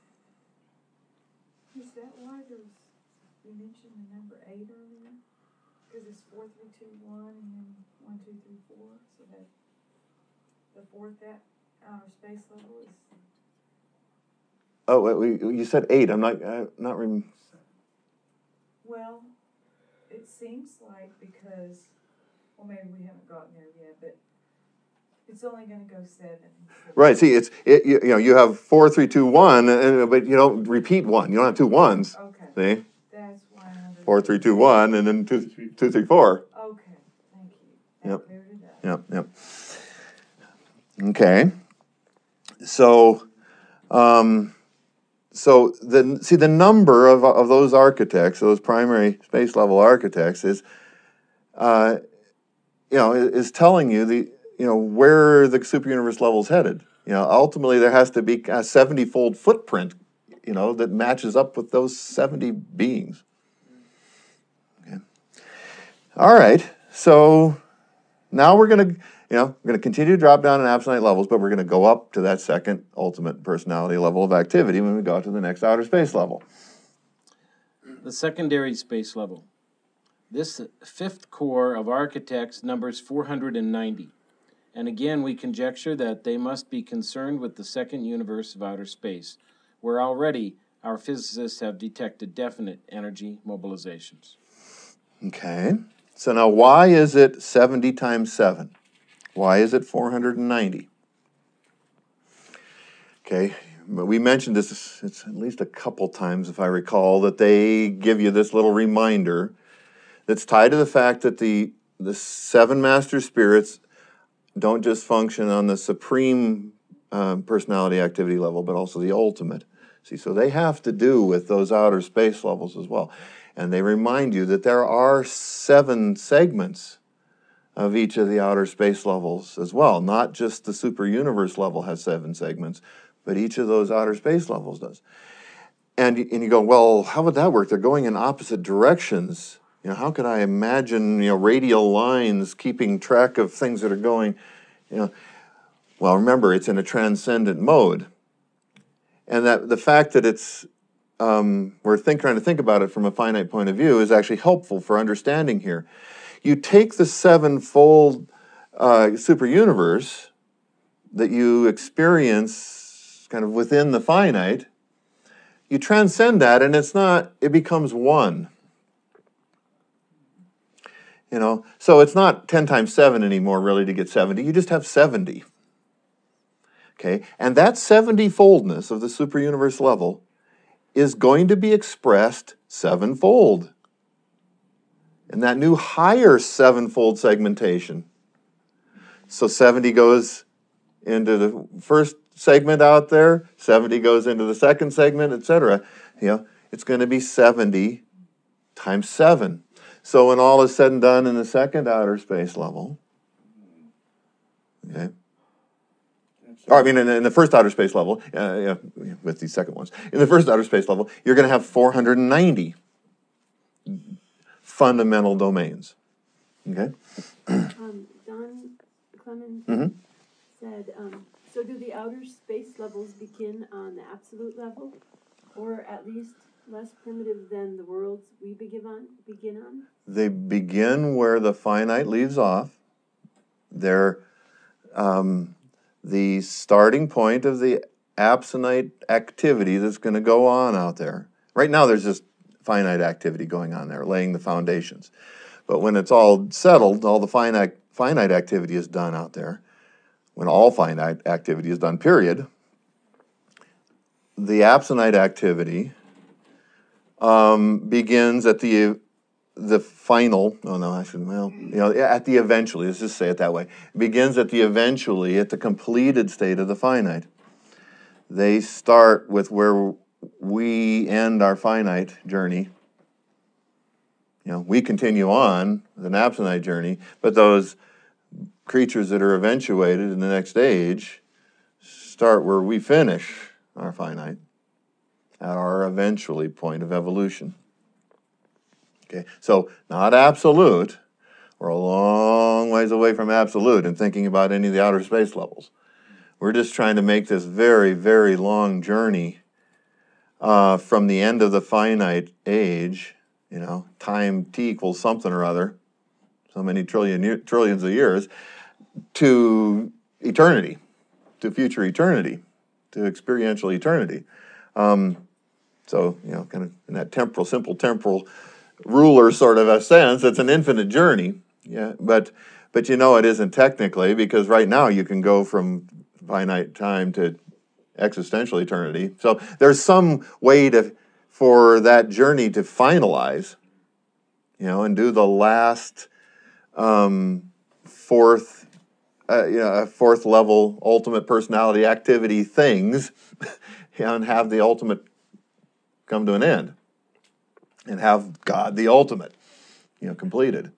Is that why there's, you mentioned the number eight earlier? Because it's four, three, two, one, and then one, two, three, four, so that the fourth that outer space level is. Oh, wait, we, you said eight. I'm not, uh, not. Rem- Well, it seems like because, well, maybe we haven't gotten there yet, but it's only going to go seven. Right. See, it's it. You, you know, you have four, three, two, one, and, but you don't repeat one. You don't have two ones. Okay. See, That's why. I four, three, two, one, and then two, two, three, four. Okay. Thank you. That Yep. cleared it up. Yep. Yep. Okay. So, um, so the see the number of of those architects, those primary space level architects, is, uh, you know, is, is telling you the you know where the superuniverse level is headed. You know, ultimately there has to be a seventy-fold footprint, you know, that matches up with those seventy beings. Okay. All right. So now we're going to, you know, we're going to continue to drop down in absonite levels, but we're going to go up to that second ultimate personality level of activity when we go to the next outer space level. The secondary space level. This fifth core of architects numbers four hundred ninety. And again, we conjecture that they must be concerned with the second universe of outer space, where already our physicists have detected definite energy mobilizations. Okay. So now why is it seventy times seven? Why is it four hundred ninety? Okay. We mentioned this it's at least a couple times, if I recall, that they give you this little reminder that's tied to the fact that the, the seven master spirits don't just function on the supreme um, personality activity level, but also the ultimate. See, so they have to do with those outer space levels as well. And they remind you that there are seven segments of each of the outer space levels as well. Not just the superuniverse level has seven segments, but each of those outer space levels does. And, and you go, well, how would that work? They're going in opposite directions. You know, how could I imagine, you know, radial lines keeping track of things that are going, you know? Well, remember, it's in a transcendent mode. And that the fact that it's um, we're think, trying to think about it from a finite point of view is actually helpful for understanding here. You take the sevenfold uh, superuniverse that you experience kind of within the finite, you transcend that, and it's not, it becomes one. You know, so it's not ten times seven anymore, really, to get seventy. You just have seventy. Okay, and that seventy-foldness of the superuniverse level is going to be expressed sevenfold. And that new higher sevenfold segmentation. So seventy goes into the first segment out there, seventy goes into the second segment, et cetera. You know, it's going to be seventy times seven. So when all is said and done in the second outer space level, okay, or I mean in, in the first outer space level, uh, yeah, with these second ones, in the first outer space level, you're going to have four hundred ninety fundamental domains. Okay? Um, Don Clemens Mhm. said, um, so do the outer space levels begin on the absolute level, or at least less primitive than the worlds we begin on? Begin on? They begin where the finite leaves off. They're um, the starting point of the absonite activity that's going to go on out there. Right now there's just finite activity going on there, laying the foundations. But when it's all settled, all the finite, finite activity is done out there. When all finite activity is done, period, the absonite activity um, begins at the the final, oh no, I should, well, you know, at the eventually, let's just say it that way. It begins at the eventually, at the completed state of the finite. They start with where we end our finite journey. You know, we continue on with an absonite journey, but those creatures that are eventuated in the next age start where we finish our finite, at our eventually point of evolution. Okay, so not absolute. We're a long ways away from absolute and thinking about any of the outer space levels. We're just trying to make this very, very long journey uh, from the end of the finite age, you know, time t equals something or other, so many trillion year, trillions of years, to eternity, to future eternity, to experiential eternity. Um, so, you know, kind of in that temporal, simple temporal ruler sort of a sense, it's an infinite journey. Yeah, but but you know it isn't technically, because right now you can go from finite time to existential eternity. So there's some way to for that journey to finalize, you know, and do the last um, fourth, uh, you know, fourth level ultimate personality activity things, and have the ultimate come to an end. And have God the ultimate, you know, completed.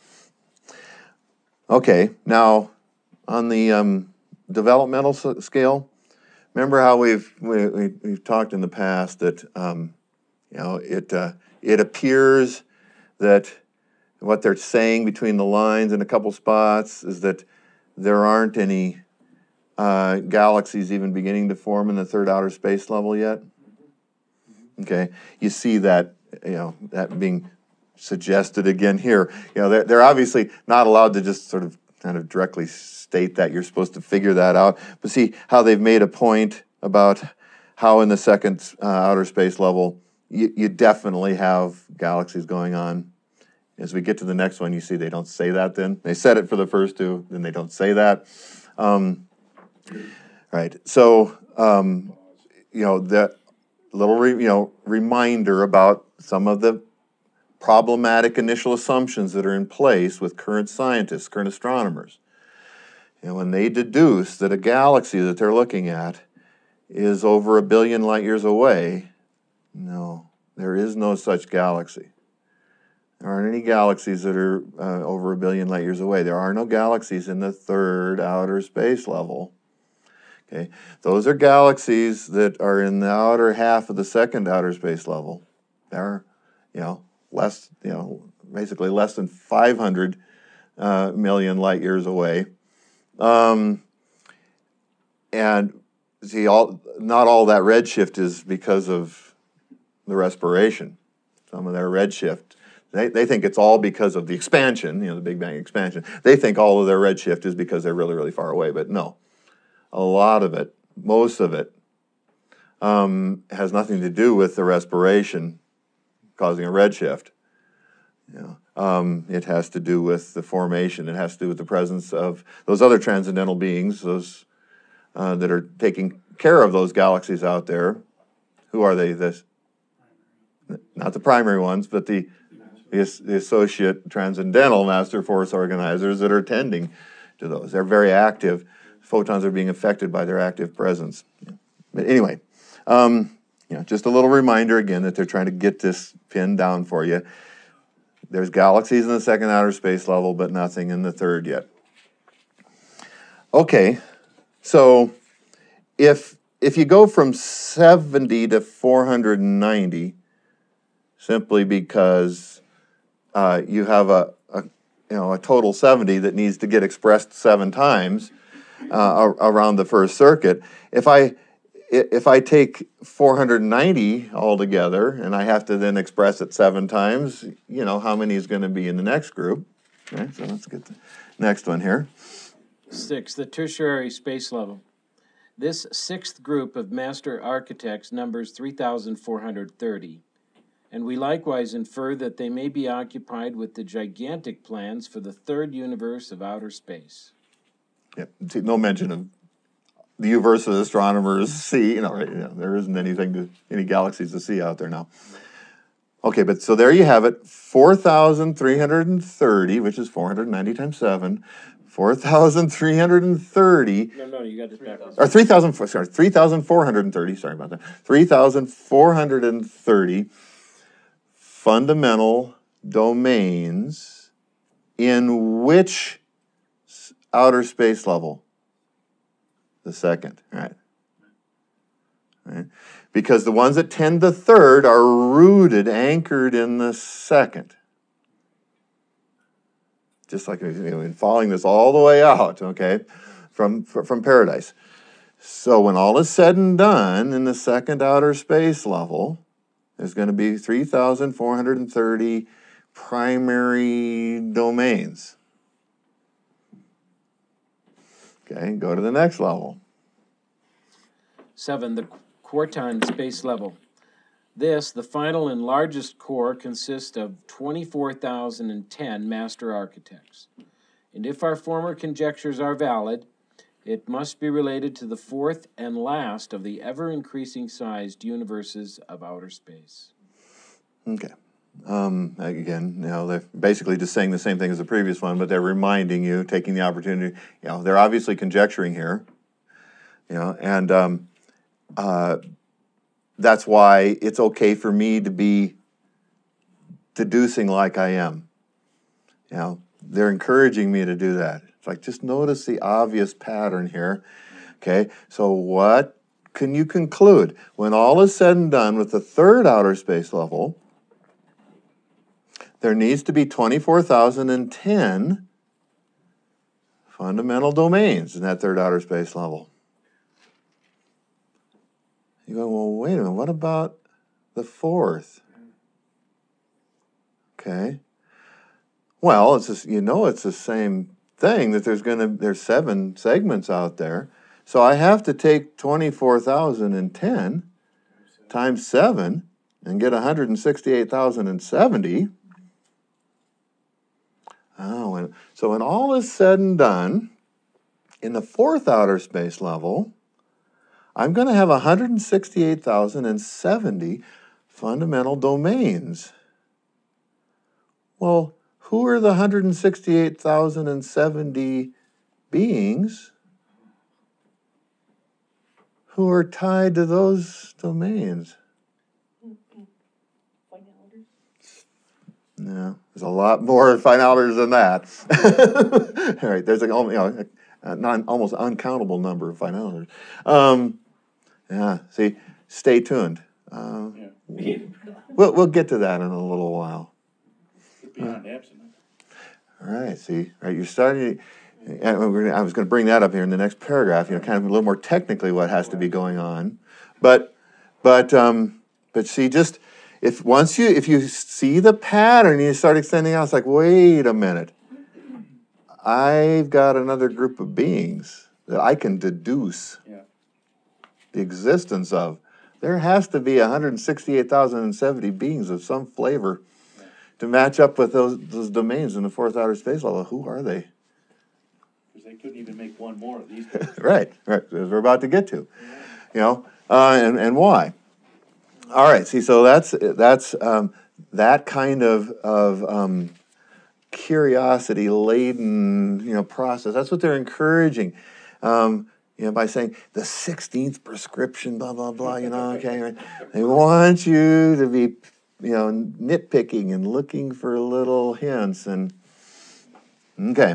Okay, now on the um, developmental s- scale, remember how we've we, we, we've talked in the past that um, you know it uh, it appears that what they're saying between the lines in a couple spots is that there aren't any uh, galaxies even beginning to form in the third outer space level yet. Okay, you see that. You know, that being suggested again here. You know, they're, they're obviously not allowed to just sort of kind of directly state that. You're supposed to figure that out. But see how they've made a point about how in the second uh, outer space level, you, you definitely have galaxies going on. As we get to the next one, you see they don't say that then. They said it for the first two, then they don't say that. Um, right. So, um, you know, that little re, you know reminder about some of the problematic initial assumptions that are in place with current scientists, current astronomers. And when they deduce that a galaxy that they're looking at is over a billion light years away, no, there is no such galaxy. There aren't any galaxies that are uh, over a billion light years away. There are no galaxies in the third outer space level. Okay, those are galaxies that are in the outer half of the second outer space level. They're, you know, less, you know, basically less than five hundred uh, million light years away. Um, and see, all not all that redshift is because of the respiration, some of their redshift. They, they think it's all because of the expansion, you know, the Big Bang expansion. They think all of their redshift is because they're really, really far away, but no. A lot of it, most of it, um, has nothing to do with the respiration causing a redshift. You know, um, it has to do with the formation. It has to do with the presence of those other transcendental beings, those uh, that are taking care of those galaxies out there. Who are they? This, not the primary ones, but the the, the associate transcendental master force organizers that are tending to those. They're very active. Photons are being affected by their active presence. But anyway, um, you know, just a little reminder again that they're trying to get this pinned down for you. There's galaxies in the second outer space level, but nothing in the third yet. Okay, so if if you go from seventy to four hundred ninety, simply because uh, you have a, a you know a total seventy that needs to get expressed seven times uh, around the first circuit. If I if I take four hundred ninety altogether and I have to then express it seven times, you know how many is going to be in the next group? Okay, so let's get the next one here. Six, the tertiary space level. This sixth group of master architects numbers three thousand four hundred thirty, and we likewise infer that they may be occupied with the gigantic plans for the third universe of outer space. Yep. See, no mention of the universe that astronomers see. You know, right? You know, there isn't anything to any galaxies to see out there now. Okay, but so there you have it, four thousand three hundred thirty, which is four hundred ninety times seven. four thousand three hundred thirty, No, no, you got this backwards. or three thousand, sorry, three thousand four hundred thirty, sorry about that, three thousand four hundred thirty fundamental domains in which outer space level? The second, right? Right? Because the ones that tend the third are rooted, anchored in the second. Just like, you know, in following this all the way out, okay, from, from paradise. So when all is said and done in the second outer space level, there's going to be three thousand four hundred thirty primary domains. Okay, go to the next level. Seven, the quartile space level. This, the final and largest core, consists of twenty-four thousand ten master architects. And if our former conjectures are valid, it must be related to the fourth and last of the ever-increasing sized universes of outer space. Okay. Um, again, you know, they're basically just saying the same thing as the previous one, but they're reminding you, taking the opportunity. You know, they're obviously conjecturing here. You know, and um, uh, that's why it's okay for me to be deducing like I am. You know, they're encouraging me to do that. It's like, just notice the obvious pattern here. Okay, so what can you conclude? When all is said and done with the third outer space level, there needs to be twenty-four thousand ten fundamental domains in that third outer space level. You go, well, wait a minute, what about the fourth? Okay. Well, it's just, you know it's the same thing, that there's gonna there's seven segments out there. So I have to take twenty-four thousand ten times seven and get one hundred sixty-eight thousand seventy. Oh, and so when all is said and done, in the fourth outer space level, I'm going to have one hundred sixty-eight thousand seventy fundamental domains. Well, who are the one hundred sixty-eight thousand seventy beings who are tied to those domains? No, there's a lot more finaliters than that. All right, there's a, you know, a non, almost uncountable number of finaliters. Um, yeah, see, stay tuned. Uh, Yeah. we'll, we'll get to that in a little while. Beyond absent. All right, see, right, you're starting, I was going to bring that up here in the next paragraph, you know, kind of a little more technically what has to be going on. But, but, um, but see, just, if once you if you see the pattern, you start extending out. It's like, wait a minute, I've got another group of beings that I can deduce Yeah. the existence of. There has to be one hundred sixty-eight thousand seventy beings of some flavor to match up with those those domains in the fourth outer space level. Who are they? Because they couldn't even make one more of these days. Right, right. As we're about to get to, you know, uh, and and why? All right. See, so that's that's um, that kind of of um, curiosity laden, you know, process. That's what they're encouraging. Um, You know, by saying the sixteenth prescription, blah, blah, blah, you know, okay, right? They want you to be, you know, nitpicking and looking for little hints and, okay.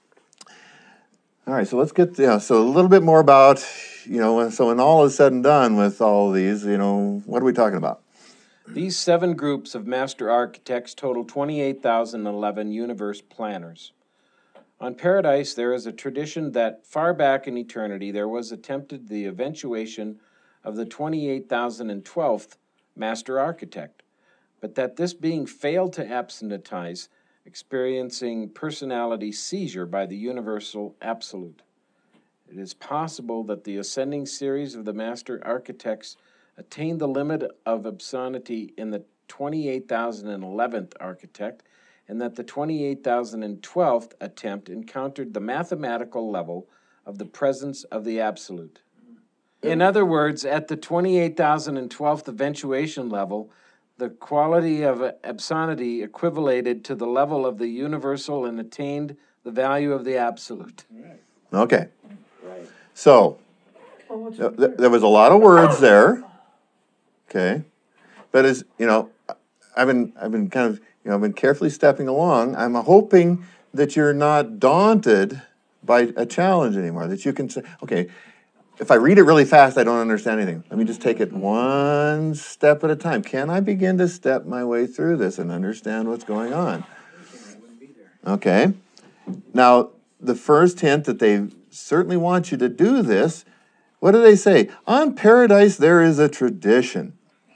All right, so let's get, you know, so a little bit more about, you know, so when all is said and done with all of these, you know, what are we talking about? These seven groups of master architects total twenty-eight thousand eleven universe planners. On Paradise, there is a tradition that far back in eternity there was attempted the eventuation of the twenty-eight thousand twelfth master architect, but that this being failed to absentize, experiencing personality seizure by the universal absolute. It is possible that the ascending series of the master architects attained the limit of obscenity in the twenty-eight thousand eleventh architect, and that the twenty-eight thousand twelfth attempt encountered the mathematical level of the presence of the absolute. In other words, at the twenty-eight thousand twelfth eventuation level, the quality of obscenity equivalated to the level of the universal and attained the value of the absolute. Okay, Right. so Well, what's th- the th- word? there was a lot of words there, okay, but as, you know, I've been, I've been kind of, you know, I've been carefully stepping along. I'm hoping that you're not daunted by a challenge anymore, that you can say, okay, if I read it really fast, I don't understand anything. Let me just take it one step at a time. Can I begin to step my way through this and understand what's going on? Okay. Now, the first hint that they certainly want you to do this, what do they say? On Paradise, there is a tradition.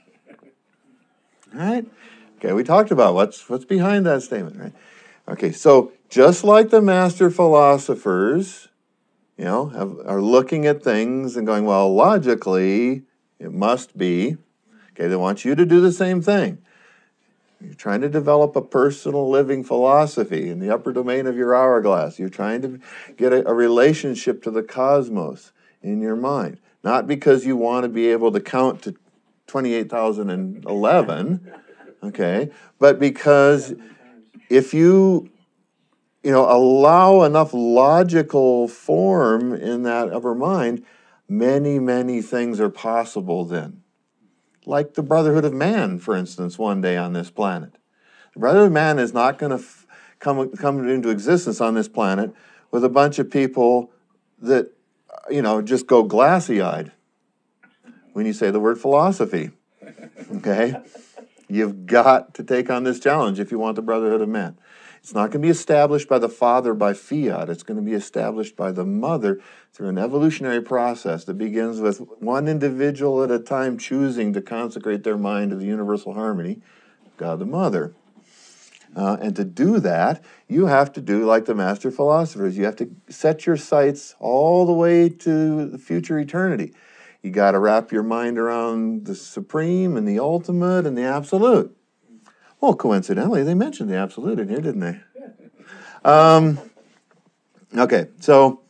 Right? Okay, we talked about what's what's behind that statement, right? Okay, so just like the master philosophers, you know, have, are looking at things and going, well, logically, it must be. Okay, they want you to do the same thing. You're trying to develop a personal living philosophy in the upper domain of your hourglass. You're trying to get a, a relationship to the cosmos in your mind. Not because you want to be able to count to twenty-eight thousand eleven, okay, but because if you, you know, allow enough logical form in that upper mind, many, many things are possible then. Like the Brotherhood of Man, for instance, one day on this planet. The Brotherhood of Man is not going to f- come, come into existence on this planet with a bunch of people that, you know, just go glassy-eyed when you say the word philosophy, okay? You've got to take on this challenge if you want the Brotherhood of Man. It's not going to be established by the Father by fiat. It's going to be established by the Mother through an evolutionary process that begins with one individual at a time choosing to consecrate their mind to the universal harmony of God the Mother. Uh, and to do that, you have to do like the master philosophers. You have to set your sights all the way to the future eternity. You got to wrap your mind around the supreme and the ultimate and the absolute. Well, coincidentally, they mentioned the absolute in here, didn't they? Um, okay, so,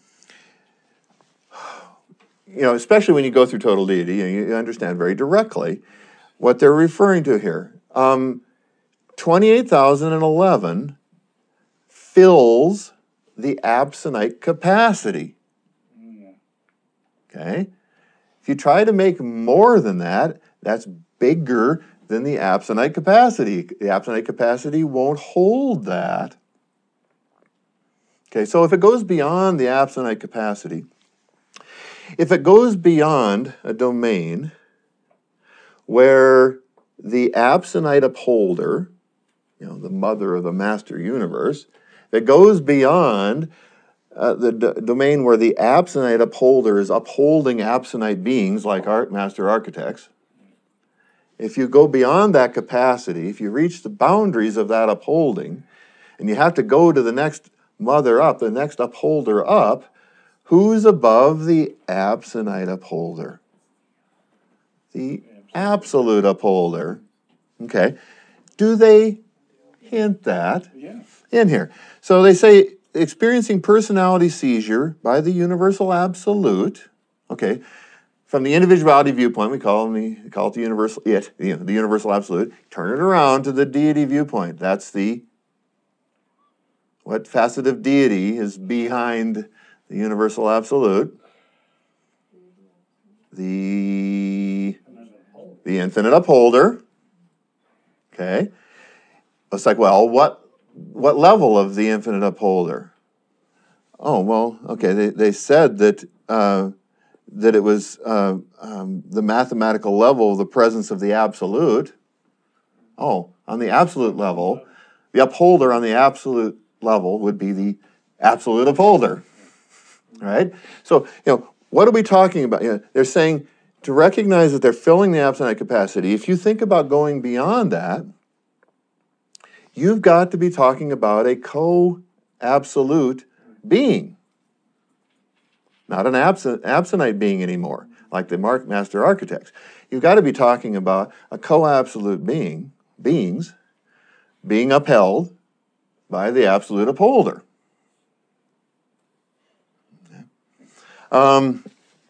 you know, especially when you go through total deity, you understand very directly what they're referring to here. Um, twenty-eight thousand eleven fills the absonite capacity. Okay? If you try to make more than that, that's bigger than the absonite capacity. The absonite capacity won't hold that. Okay, so if it goes beyond the absonite capacity, if it goes beyond a domain where the absonite upholder, you know, the mother of the master universe, if it goes beyond uh, the d- domain where the absonite upholder is upholding absonite beings like art master architects, if you go beyond that capacity, if you reach the boundaries of that upholding, and you have to go to the next mother up, the next upholder up, who's above the absonite upholder? The absolute upholder. Okay. Do they hint that Yeah. in here? So they say experiencing personality seizure by the universal absolute. Okay. From the individuality viewpoint, we call, them the, we call it the universal it, you know, the universal absolute. Turn it around to the deity viewpoint. That's the, what facet of deity is behind the universal absolute? The, the infinite upholder. Okay. It's like, well, what, what level of the infinite upholder? Oh, well, okay, they, they said that uh, that it was uh, um, the mathematical level of the presence of the absolute. Oh, on the absolute level, the upholder on the absolute level would be the absolute upholder, right? So, you know, what are we talking about? You know, they're saying to recognize that they're filling the absonite capacity. If you think about going beyond that, you've got to be talking about a co-absolute being. Not an absent, absonite being anymore, like the Mark Master Architects. You've got to be talking about a co-absolute being, beings, being upheld by the absolute upholder. Okay. Um,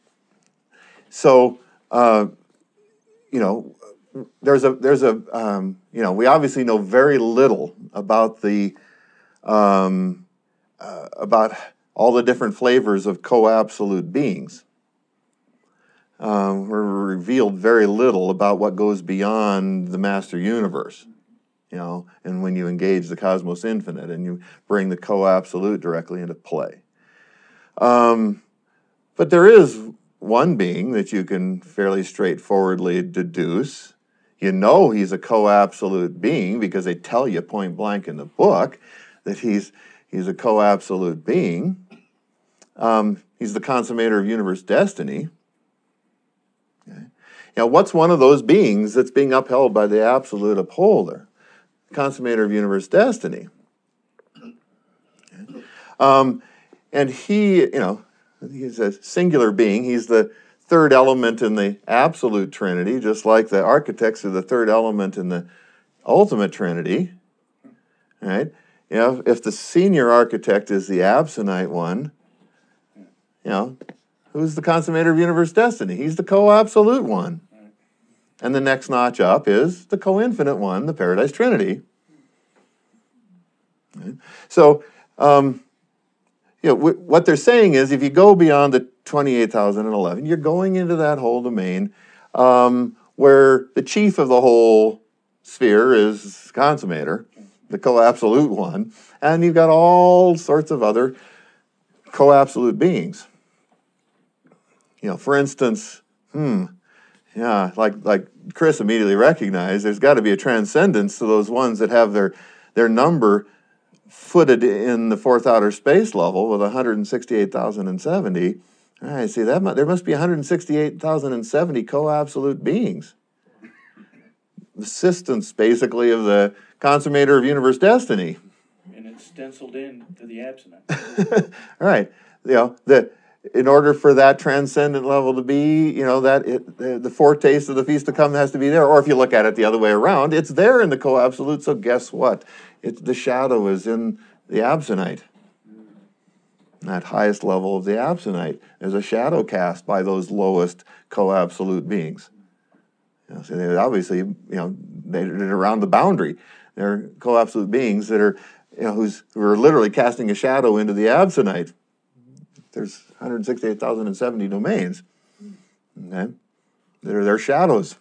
so, uh, you know, there's a, there's a, um, you know, we obviously know very little about the, um, uh, about all the different flavors of co-absolute beings. Um, we're revealed very little about what goes beyond the master universe, you know, and when you engage the cosmos infinite and you bring the co-absolute directly into play. Um, but there is one being that you can fairly straightforwardly deduce. You know he's a co-absolute being because they tell you point blank in the book that he's he's a co-absolute being. Um, he's the consummator of universe destiny. Okay. Now, what's one of those beings that's being upheld by the absolute upholder? Consummator of universe destiny. Okay. Um, and he, you know, he's a singular being. He's the third element in the absolute Trinity, just like the architects are the third element in the ultimate Trinity. Right? You know, if the senior architect is the absonite one, you know, who's the consummator of universe destiny? He's the co-absolute one. And the next notch up is the co-infinite one, the Paradise Trinity. Right? So, um, you know, w- what they're saying is if you go beyond the twenty-eight thousand eleven, you're going into that whole domain um, where the chief of the whole sphere is consummator, the co-absolute one, and you've got all sorts of other co-absolute beings. You know, for instance, hmm, yeah, like like Chris immediately recognized, there's got to be a transcendence to those ones that have their their number footed in the fourth outer space level with one hundred sixty-eight thousand seventy. All right, see that there must be one hundred sixty-eight thousand seventy co-absolute beings. The assistants, basically, of the consummator of universe destiny. And it's stenciled in to the absonite. All right, you know the. In order for that transcendent level to be, you know, that it, the, the foretaste of the feast to come has to be there. Or if you look at it the other way around, it's there in the co-absolute. So guess what? It's the shadow is in the absonite. That highest level of the absonite. There's a shadow cast by those lowest co-absolute beings. You know, so they obviously, you know, they're around the boundary. They're co-absolute beings that are, you know, who's who are literally casting a shadow into the absonite. There's one hundred sixty-eight thousand seventy domains. Okay? They're, they're shadows.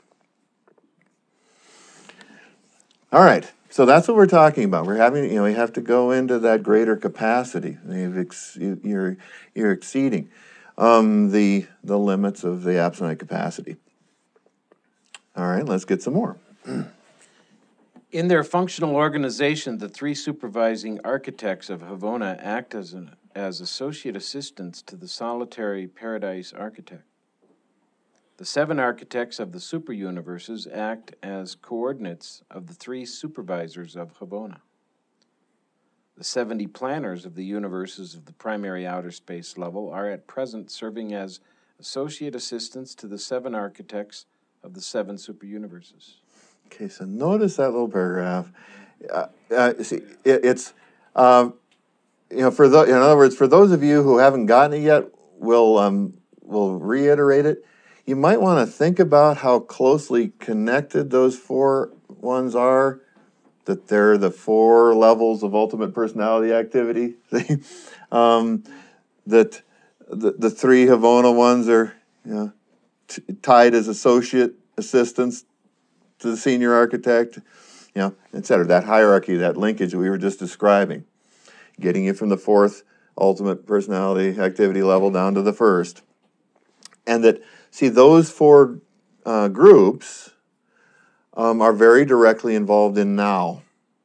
All right. So that's what we're talking about. We're having, you know, we have to go into that greater capacity. You've ex, you, you're, you're exceeding um, the, the limits of the absonite capacity. All right, let's get some more. In their functional organization, the three supervising architects of Havona act as, an, as associate assistants to the solitary Paradise architect. The seven architects of the superuniverses act as coordinates of the three supervisors of Havona. The seventy planners of the universes of the primary outer space level are at present serving as associate assistants to the seven architects of the seven superuniverses. Okay, so notice that little paragraph. Uh, uh, see, it, it's um, you know, for the, in other words, for those of you who haven't gotten it yet, we'll um, we'll reiterate it. You might want to think about how closely connected those four ones are. That they're the four levels of ultimate personality activity. um, that the the three Havona ones are, you know, t- tied as associate assistants to the senior architect, you know, et cetera. That hierarchy, that linkage that we were just describing, getting you from the fourth ultimate personality activity level down to the first. And that, see, those four uh, groups um, are very directly involved in now.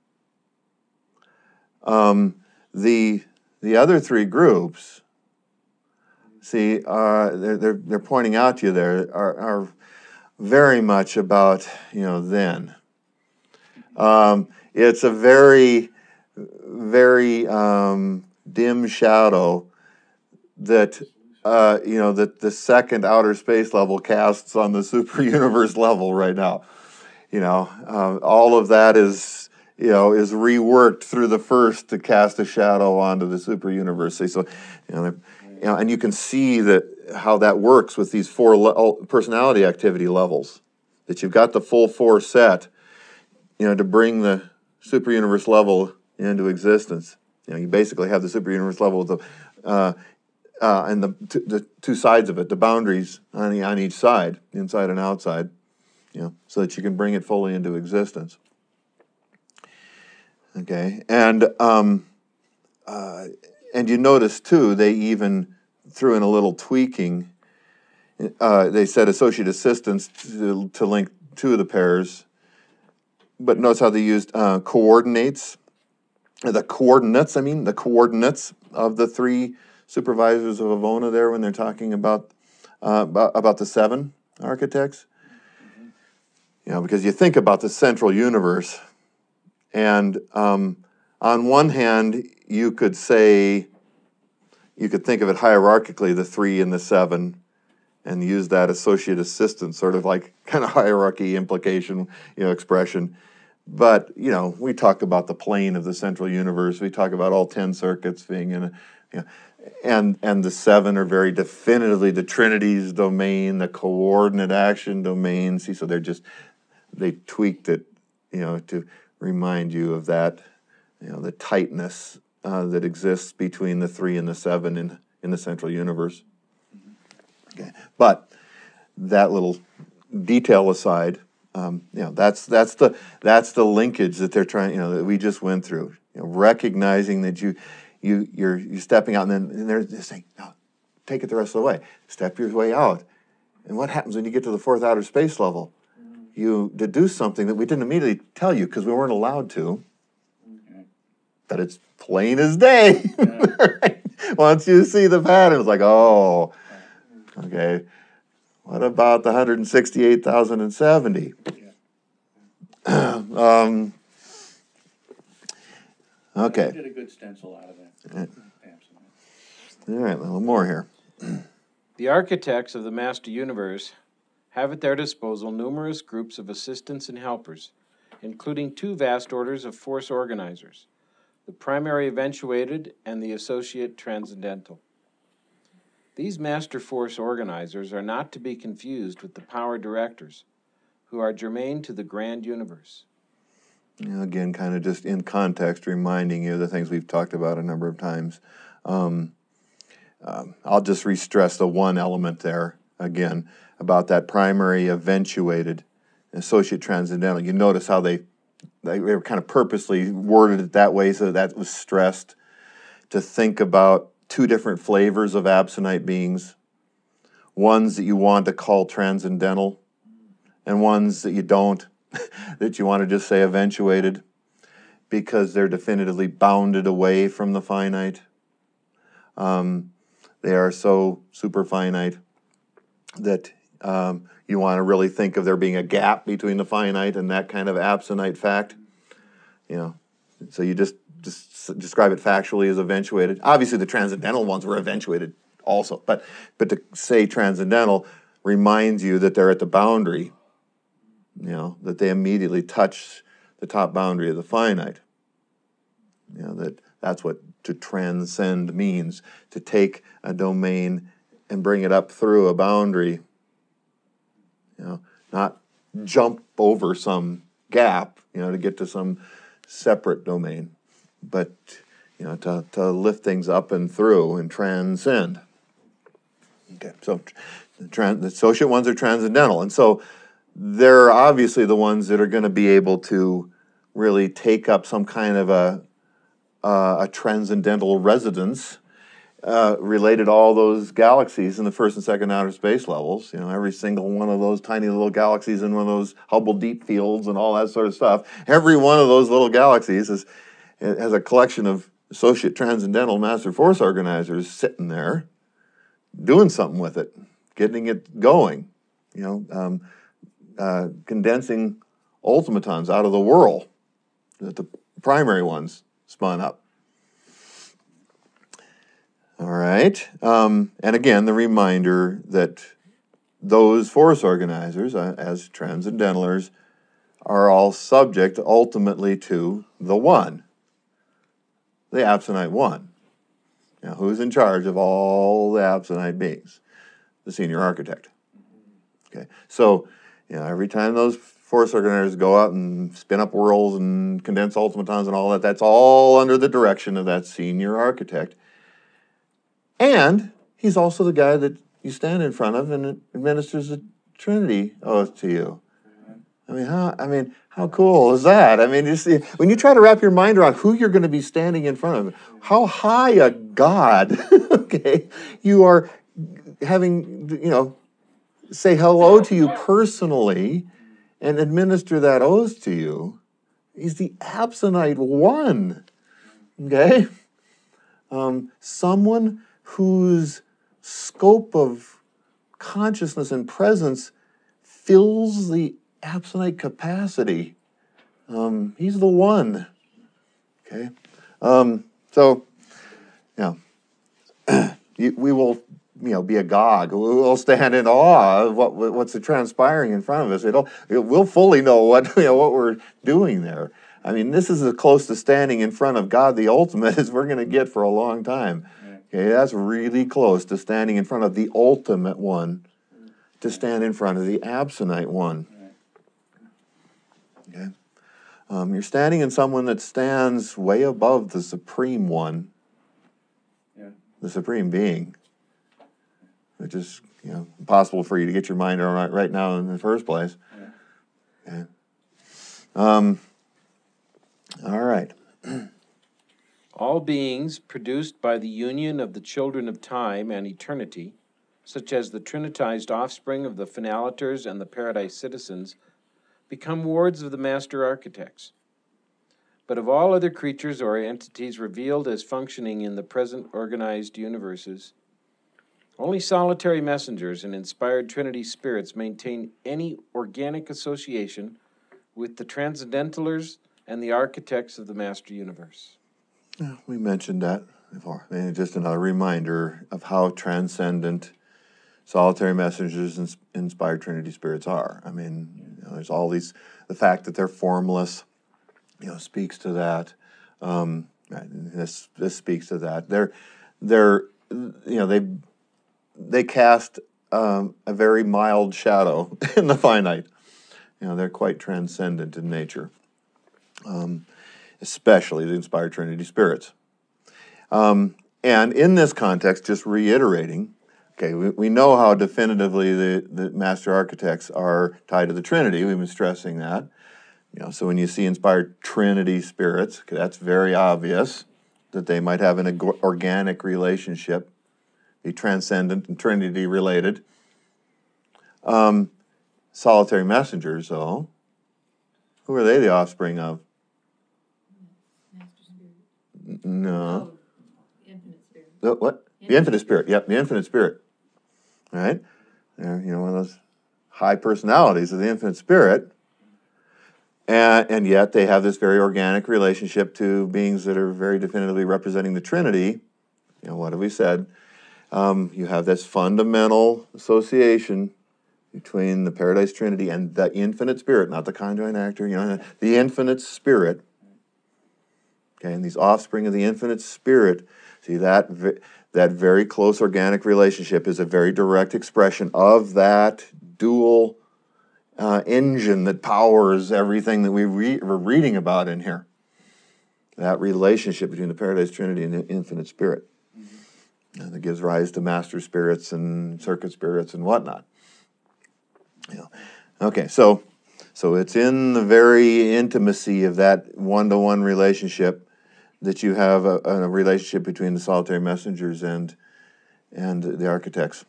Um, the the other three groups, see, uh, they're, they're they're pointing out to you there are, are very much about, you know, then. Um, it's a very, very um, dim shadow that, uh, you know, that the second outer space level casts on the super universe level right now. You know, um, all of that is, you know, is reworked through the first to cast a shadow onto the super universe. So, you know, you know, and you can see that how that works with these four le- personality activity levels. That you've got the full four set, you know, to bring the super universe level into existence. You know, you basically have the super universe level with the uh, uh, and the, t- the two sides of it, the boundaries on the, on each side, inside and outside. You know, so that you can bring it fully into existence. Okay, and um, uh, and you notice too, they even threw in a little tweaking. Uh, they said associate assistants to, to link two of the pairs, but notice how they used uh, coordinates, the coordinates. I mean, the coordinates of the three supervisors of Havona there when they're talking about uh, about, about the seven architects. You know, because you think about the central universe, and um, on one hand, you could say, you could think of it hierarchically, the three and the seven, and use that associate assistant, sort of like kind of hierarchy implication, you know, expression. But, you know, we talk about the plane of the central universe. We talk about all ten circuits being in a, you know, and and the seven are very definitively the Trinity's domain, the coordinate action domain. See, so they're just, they tweaked it, you know, to remind you of that, you know, the tightness uh, that exists between the three and the seven in, in the central universe. Okay. But that little detail aside, um, you know, that's that's the that's the linkage that they're trying, you know, that we just went through. You know, recognizing that you you you're you're stepping out, and then and they're just saying, no, take it the rest of the way. Step your way out. And what happens when you get to the fourth outer space level? You deduce something that we didn't immediately tell you because we weren't allowed to. That it's plain as day. Right? Once you see the pattern, it's like, oh, okay. What about the one hundred sixty-eight thousand seventy? um, okay. I did a good stencil out of that. All right, a little more here. The architects of the master universe have at their disposal numerous groups of assistants and helpers, including two vast orders of force organizers, the primary eventuated and the associate transcendental. These master force organizers are not to be confused with the power directors, who are germane to the grand universe. You know, again, kind of just in context, reminding you of the things we've talked about a number of times. Um, um, I'll just re-stress the one element there again about that primary eventuated associate transcendental. You notice how they they were kind of purposely worded it that way so that was stressed, to think about two different flavors of absentite beings, ones that you want to call transcendental and ones that you don't, that you want to just say eventuated, because they're definitively bounded away from the finite. Um, they are so super finite that Um, you want to really think of there being a gap between the finite and that kind of absonite fact. You know, so you just, just describe it factually as eventuated. Obviously, the transcendental ones were eventuated also, but but to say transcendental reminds you that they're at the boundary. You know, that they immediately touch the top boundary of the finite. You know, that that's what to transcend means, to take a domain and bring it up through a boundary. You know, not jump over some gap, you know, to get to some separate domain, but, you know, to, to lift things up and through and transcend. Okay, so the, trans, the associate ones are transcendental, and so they're obviously the ones that are going to be able to really take up some kind of a, uh, a transcendental residence uh, related to all those galaxies in the first and second outer space levels. You know, every single one of those tiny little galaxies in one of those Hubble deep fields and all that sort of stuff. Every one of those little galaxies is, has a collection of associate transcendental master force organizers sitting there doing something with it, getting it going, you know, um, uh, condensing ultimatons out of the whirl that the primary ones spun up. All right. Um, and again, the reminder that those force organizers, uh, as transcendentalers, are all subject ultimately to the one, the Absonite one. Now, who's in charge of all the Absonite beings? The senior architect. Okay. So, you know, every time those force organizers go out and spin up whirls and condense ultimatons and all that, that's all under the direction of that senior architect. And he's also the guy that you stand in front of and administers the Trinity oath to you. I mean, how I mean, how cool is that? I mean, you see, when you try to wrap your mind around who you're going to be standing in front of, how high a God, okay, you are having, you know, say hello to you personally and administer that oath to you. He's the Absonite one, okay? Um, someone whose scope of consciousness and presence fills the Absonite capacity. Um, he's the one. Okay? Um, so, yeah, we will, you know, be agog. We'll stand in awe of what what's transpiring in front of us. It'll, it, we'll fully know what, you know, what we're doing there. I mean, this is as close to standing in front of God the ultimate as we're going to get for a long time. Okay, that's really close to standing in front of the ultimate one, to stand in front of the Absonite one. Okay, um, you're standing in someone that stands way above the Supreme One, Yeah. the Supreme Being, which is, you know, impossible for you to get your mind around right now in the first place. Yeah. Okay. Um. All right. All beings produced by the union of the children of time and eternity, such as the trinitized offspring of the finaliters and the paradise citizens, become wards of the master architects. But of all other creatures or entities revealed as functioning in the present organized universes, only solitary messengers and inspired Trinity spirits maintain any organic association with the transcendentalers and the architects of the master universe. Yeah, we mentioned that before. I mean, just another reminder of how transcendent solitary messengers and inspired Trinity spirits are. I mean, you know, there's all these, the fact that they're formless, you know, speaks to that. Um, right, this this speaks to that. They're they're you know they they cast um, a very mild shadow in the finite. You know, they're quite transcendent in nature. Um, especially the inspired Trinity spirits. Um, and in this context, just reiterating, okay, we, we know how definitively the, the master architects are tied to the Trinity. We've been stressing that. You know, so when you see inspired Trinity spirits, okay, that's very obvious that they might have an ag- organic relationship, be transcendent and Trinity related. Um, solitary messengers, though, who are they the offspring of? No. Oh, infinite spirit. The, what? The infinite spirit. Yep, the infinite spirit. All right? They're, you know, one of those high personalities of the infinite spirit, and, and yet they have this very organic relationship to beings that are very definitively representing the Trinity. You know, what have we said? Um, you have this fundamental association between the Paradise Trinity and the infinite spirit, not the conjoint actor, you know, the infinite spirit. Okay, and these offspring of the infinite spirit, see that that very close organic relationship is a very direct expression of that dual uh, engine that powers everything that we re- we're reading about in here. That relationship between the Paradise Trinity and the infinite spirit. And that gives rise to master spirits and circuit spirits and whatnot. You know. Okay, so so it's in the very intimacy of that one-to-one relationship that you have a, a relationship between the solitary messengers and and the architects.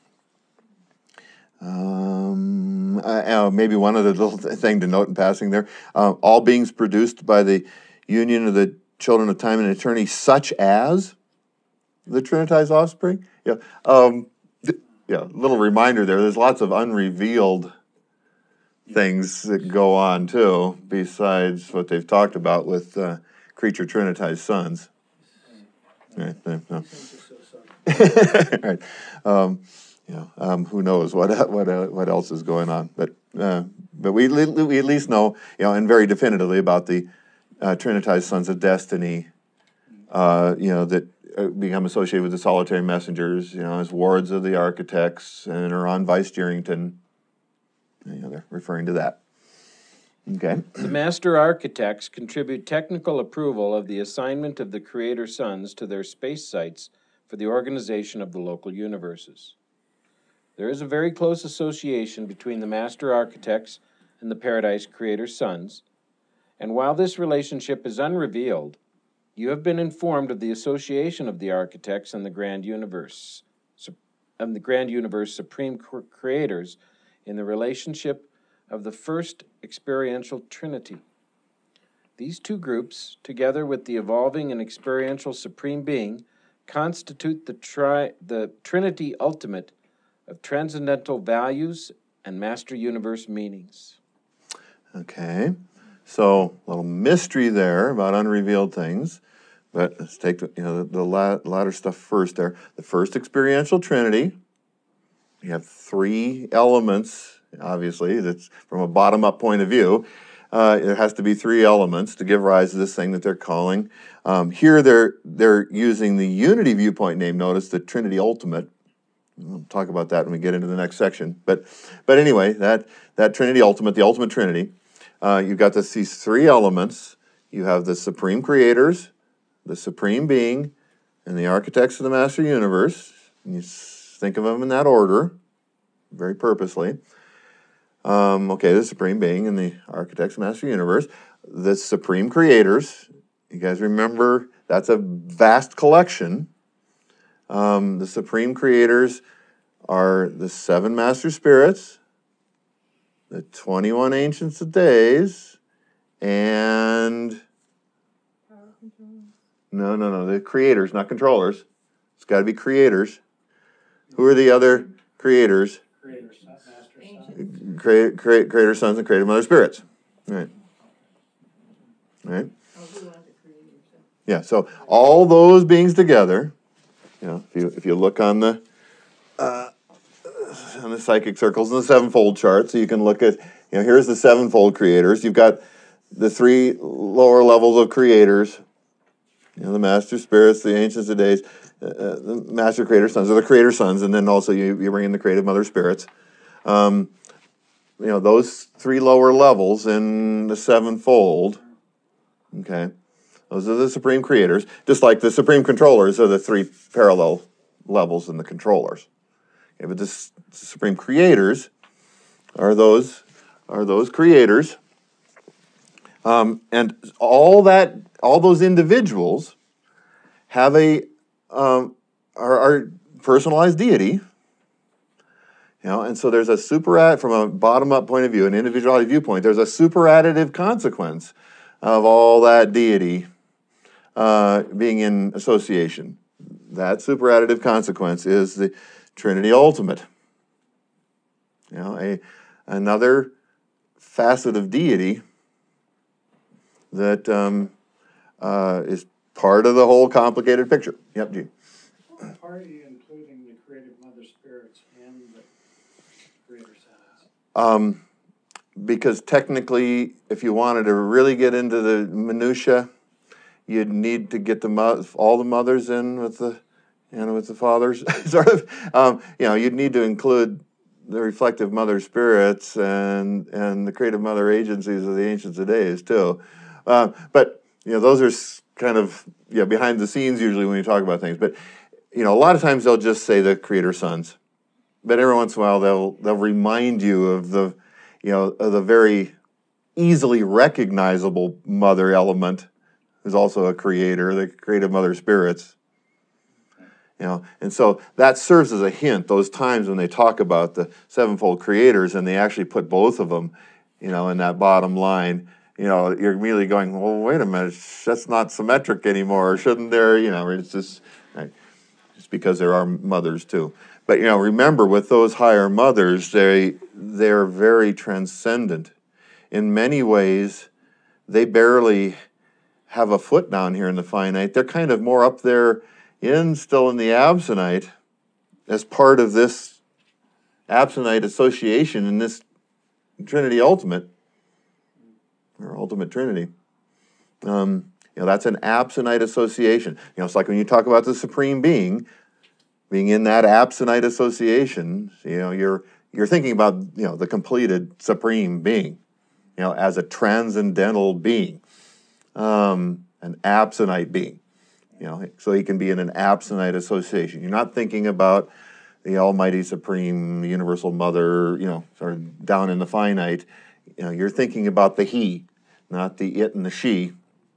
Um, uh, maybe one other little thing to note in passing there: uh, all beings produced by the union of the children of time and eternity, such as the Trinitized offspring. Yeah, um, th- yeah. Little reminder there. There's lots of unrevealed things that go on too, besides what they've talked about with uh, creature Trinitized sons. Right. No. Right. Um, you know, um, who knows what what what else is going on? But uh, but we we at least know, you know, and very definitively about the uh, Trinitized sons of destiny. Uh, you know, that become associated with the solitary messengers, you know, as wards of the architects and are on Vicegerington. You know, they're referring to that. Okay. The master architects contribute technical approval of the assignment of the creator sons to their space sites for the organization of the local universes. There is a very close association between the master architects and the Paradise creator sons, and while this relationship is unrevealed, you have been informed of the association of the architects and the grand universe, and the grand universe supreme creators in the relationship of the first experiential trinity. These two groups, together with the evolving and experiential supreme being, constitute the, tri- the trinity ultimate of transcendental values and master universe meanings. Okay. So, a little mystery there about unrevealed things. But let's take the, you know, the, the latter stuff first there. The first experiential trinity. You have three elements, obviously, that's from a bottom-up point of view. Uh, there has to be three elements to give rise to this thing that they're calling. Um, here they're they're using the unity viewpoint name. Notice the Trinity Ultimate. We'll talk about that when we get into the next section. But but anyway, that, that Trinity Ultimate, the Ultimate Trinity, uh, you've got this, these three elements. You have the Supreme Creators, the Supreme Being, and the Architects of the Master Universe. And you think of them in that order, very purposely. Um, okay, the Supreme Being and the Architects of the Master Universe. The Supreme Creators, you guys remember, that's a vast collection. Um, the Supreme Creators are the seven Master Spirits, the twenty-one Ancients of Days, and... No, no, no, the creators, not controllers. It's got to be creators. Who are the other creators? Creators, not master sons. Create, create, creator sons and creator mother spirits. Right. Right. Yeah. So all those beings together. You know, if you if you look on the uh, on the psychic circles and the sevenfold chart, so you can look at, you know, here's the sevenfold creators. You've got the three lower levels of creators. You know, the master spirits, the ancients of days, uh, the master creator sons, or the creator sons, and then also you, you bring in the creative mother spirits. Um, you know, those three lower levels in the sevenfold, okay, those are the supreme creators, just like the supreme controllers are the three parallel levels in the controllers. Okay, but the s- supreme creators are those are those creators, um, and all that. All those individuals have a um, are, are personalized deity, you know, and so there's a super from a bottom-up point of view, an individuality viewpoint. There's a superadditive consequence of all that deity uh, being in association. That superadditive consequence is the Trinity Ultimate. You know, a another facet of deity that um, uh, is part of the whole complicated picture. Yep, Gene. Why are you including the creative mother spirits and the creator sons? Um, because technically, if you wanted to really get into the minutia, you'd need to get the mo- all the mothers in with the, you know, with the fathers, sort of. Um, you know, you'd need to include the reflective mother spirits and and the creative mother agencies of the ancients of days too. Uh, but you know, those are s- kind of yeah behind the scenes usually when you talk about things. But you know, a lot of times they'll just say the creator sons. But every once in a while they'll they'll remind you of the, you know, of the very easily recognizable mother element, who's also a creator, the creative mother spirits. You know, and so that serves as a hint. Those times when they talk about the sevenfold creators and they actually put both of them, you know, in that bottom line. You know, you're immediately going, well, wait a minute, that's not symmetric anymore. Shouldn't there? You know, it's just right, it's because there are mothers too. But you know, remember with those higher mothers, they they're very transcendent. In many ways, they barely have a foot down here in the finite. They're kind of more up there in still in the absonite as part of this absonite association in this Trinity Ultimate, or Ultimate Trinity. Um, you know, that's an absonite association. You know, it's like when you talk about the Supreme Being, being in that absonite association, you know, you're you're thinking about, you know, the completed Supreme Being, you know, as a transcendental being, um, an absonite being. You know, so he can be in an absonite association. You're not thinking about the Almighty Supreme, the Universal Mother, you know, sort of down in the finite. You know, you're thinking about the he, not the it and the she,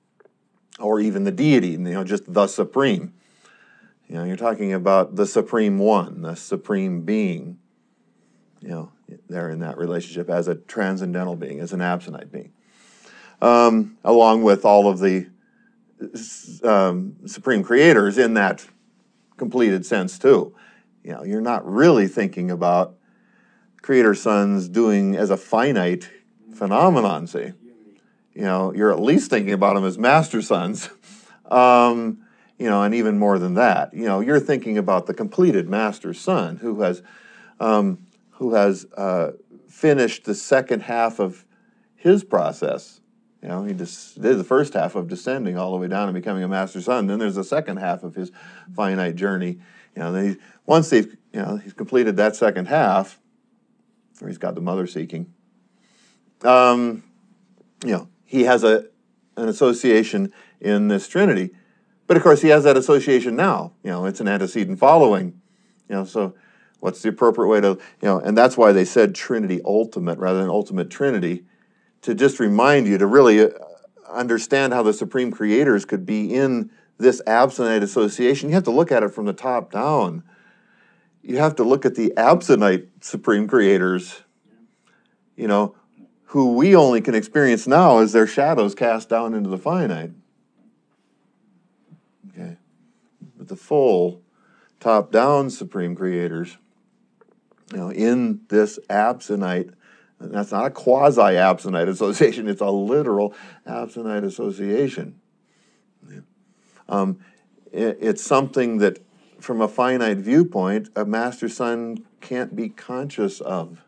or even the deity, you know, just the Supreme. You know, you're talking about the Supreme One, the Supreme Being, you know, they're in that relationship as a transcendental being, as an absonite being. Um, along with all of the um, Supreme Creators in that completed sense too. You know, you're not really thinking about Creator Sons doing as a finite phenomenon, see. You know, you're at least thinking about them as Master Sons. Um, you know, and even more than that, you know, you're thinking about the completed Master Son who has, um, who has uh, finished the second half of his process. You know, he just did the first half of descending all the way down and becoming a Master Son. Then there's the second half of his finite journey. You know, then he, once they've, you know, he's completed that second half, or he's got the mother seeking. Um, you know, he has a an association in this Trinity. But of course, he has that association now. You know, it's an antecedent following. You know, so what's the appropriate way to, you know, and that's why they said Trinity Ultimate rather than Ultimate Trinity, to just remind you to really understand how the Supreme Creators could be in this absonite association. You have to look at it from the top down. You have to look at the absonite Supreme Creators, you know, who we only can experience now as their shadows cast down into the finite. Okay, but the full top-down Supreme Creators, you know, in this absonite, and that's not a quasi-absonite association, it's a literal absonite association. Yeah. Um, it, it's something that, from a finite viewpoint, a Master Son can't be conscious of.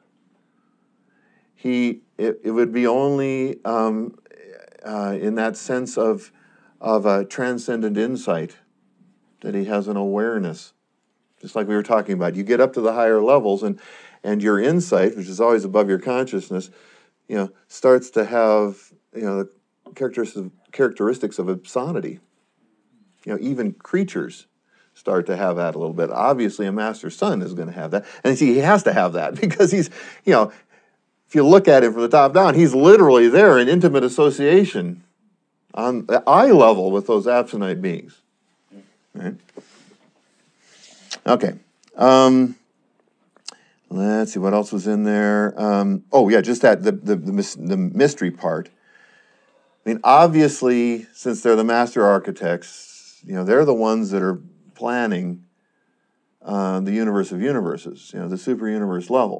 He, it, it would be only um, uh, in that sense of, of a transcendent insight that he has an awareness. Just like we were talking about, you get up to the higher levels, and and your insight, which is always above your consciousness, you know, starts to have, you know, the characteristics characteristics of absonity. You know, even creatures start to have that a little bit. Obviously, a Master Son is going to have that, and see, he has to have that because he's, you know, if you look at him from the top down, he's literally there in intimate association on the eye level with those absonite beings. Right? Okay. Um, let's see what else was in there. Um, oh yeah, just that the the the, mis- the mystery part. I mean, obviously, since they're the master architects, you know, they're the ones that are planning uh, the universe of universes. You know, the super universe level.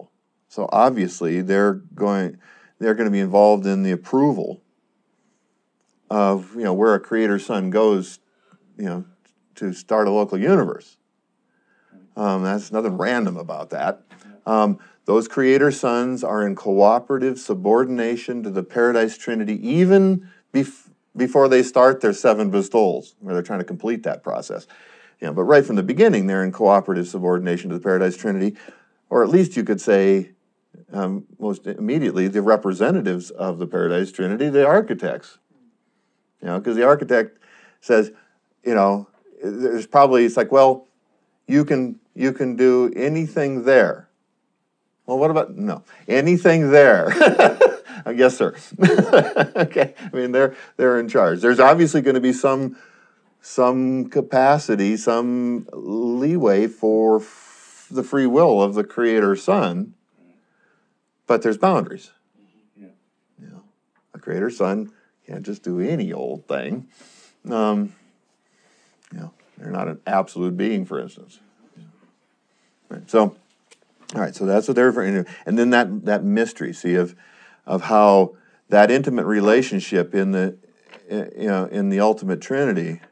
So obviously they're going they're going to be involved in the approval of, you know, where a creator son goes, you know, to start a local universe. Um, that's nothing random about that. Um, those creator sons are in cooperative subordination to the Paradise Trinity even bef- before they start their seven bestowals, where they're trying to complete that process. You know, but right from the beginning, they're in cooperative subordination to the Paradise Trinity, or at least you could say, um, most immediately, the representatives of the Paradise Trinity, the architects. You know, because the architect says, you know, there's probably, it's like, well, you can you can do anything there. Well, what about, no, anything there. Yes, sir. Okay, I mean, they're they're in charge. There's obviously going to be some some capacity, some leeway for f- the free will of the Creator Son, but there's boundaries. Yeah. You know, a Creator Son can't just do any old thing. Um, you know, they're not an absolute being, for instance. Right. So, all right. So that's what they're referring to, and then that that mystery, see, of of how that intimate relationship in the you know in the ultimate Trinity,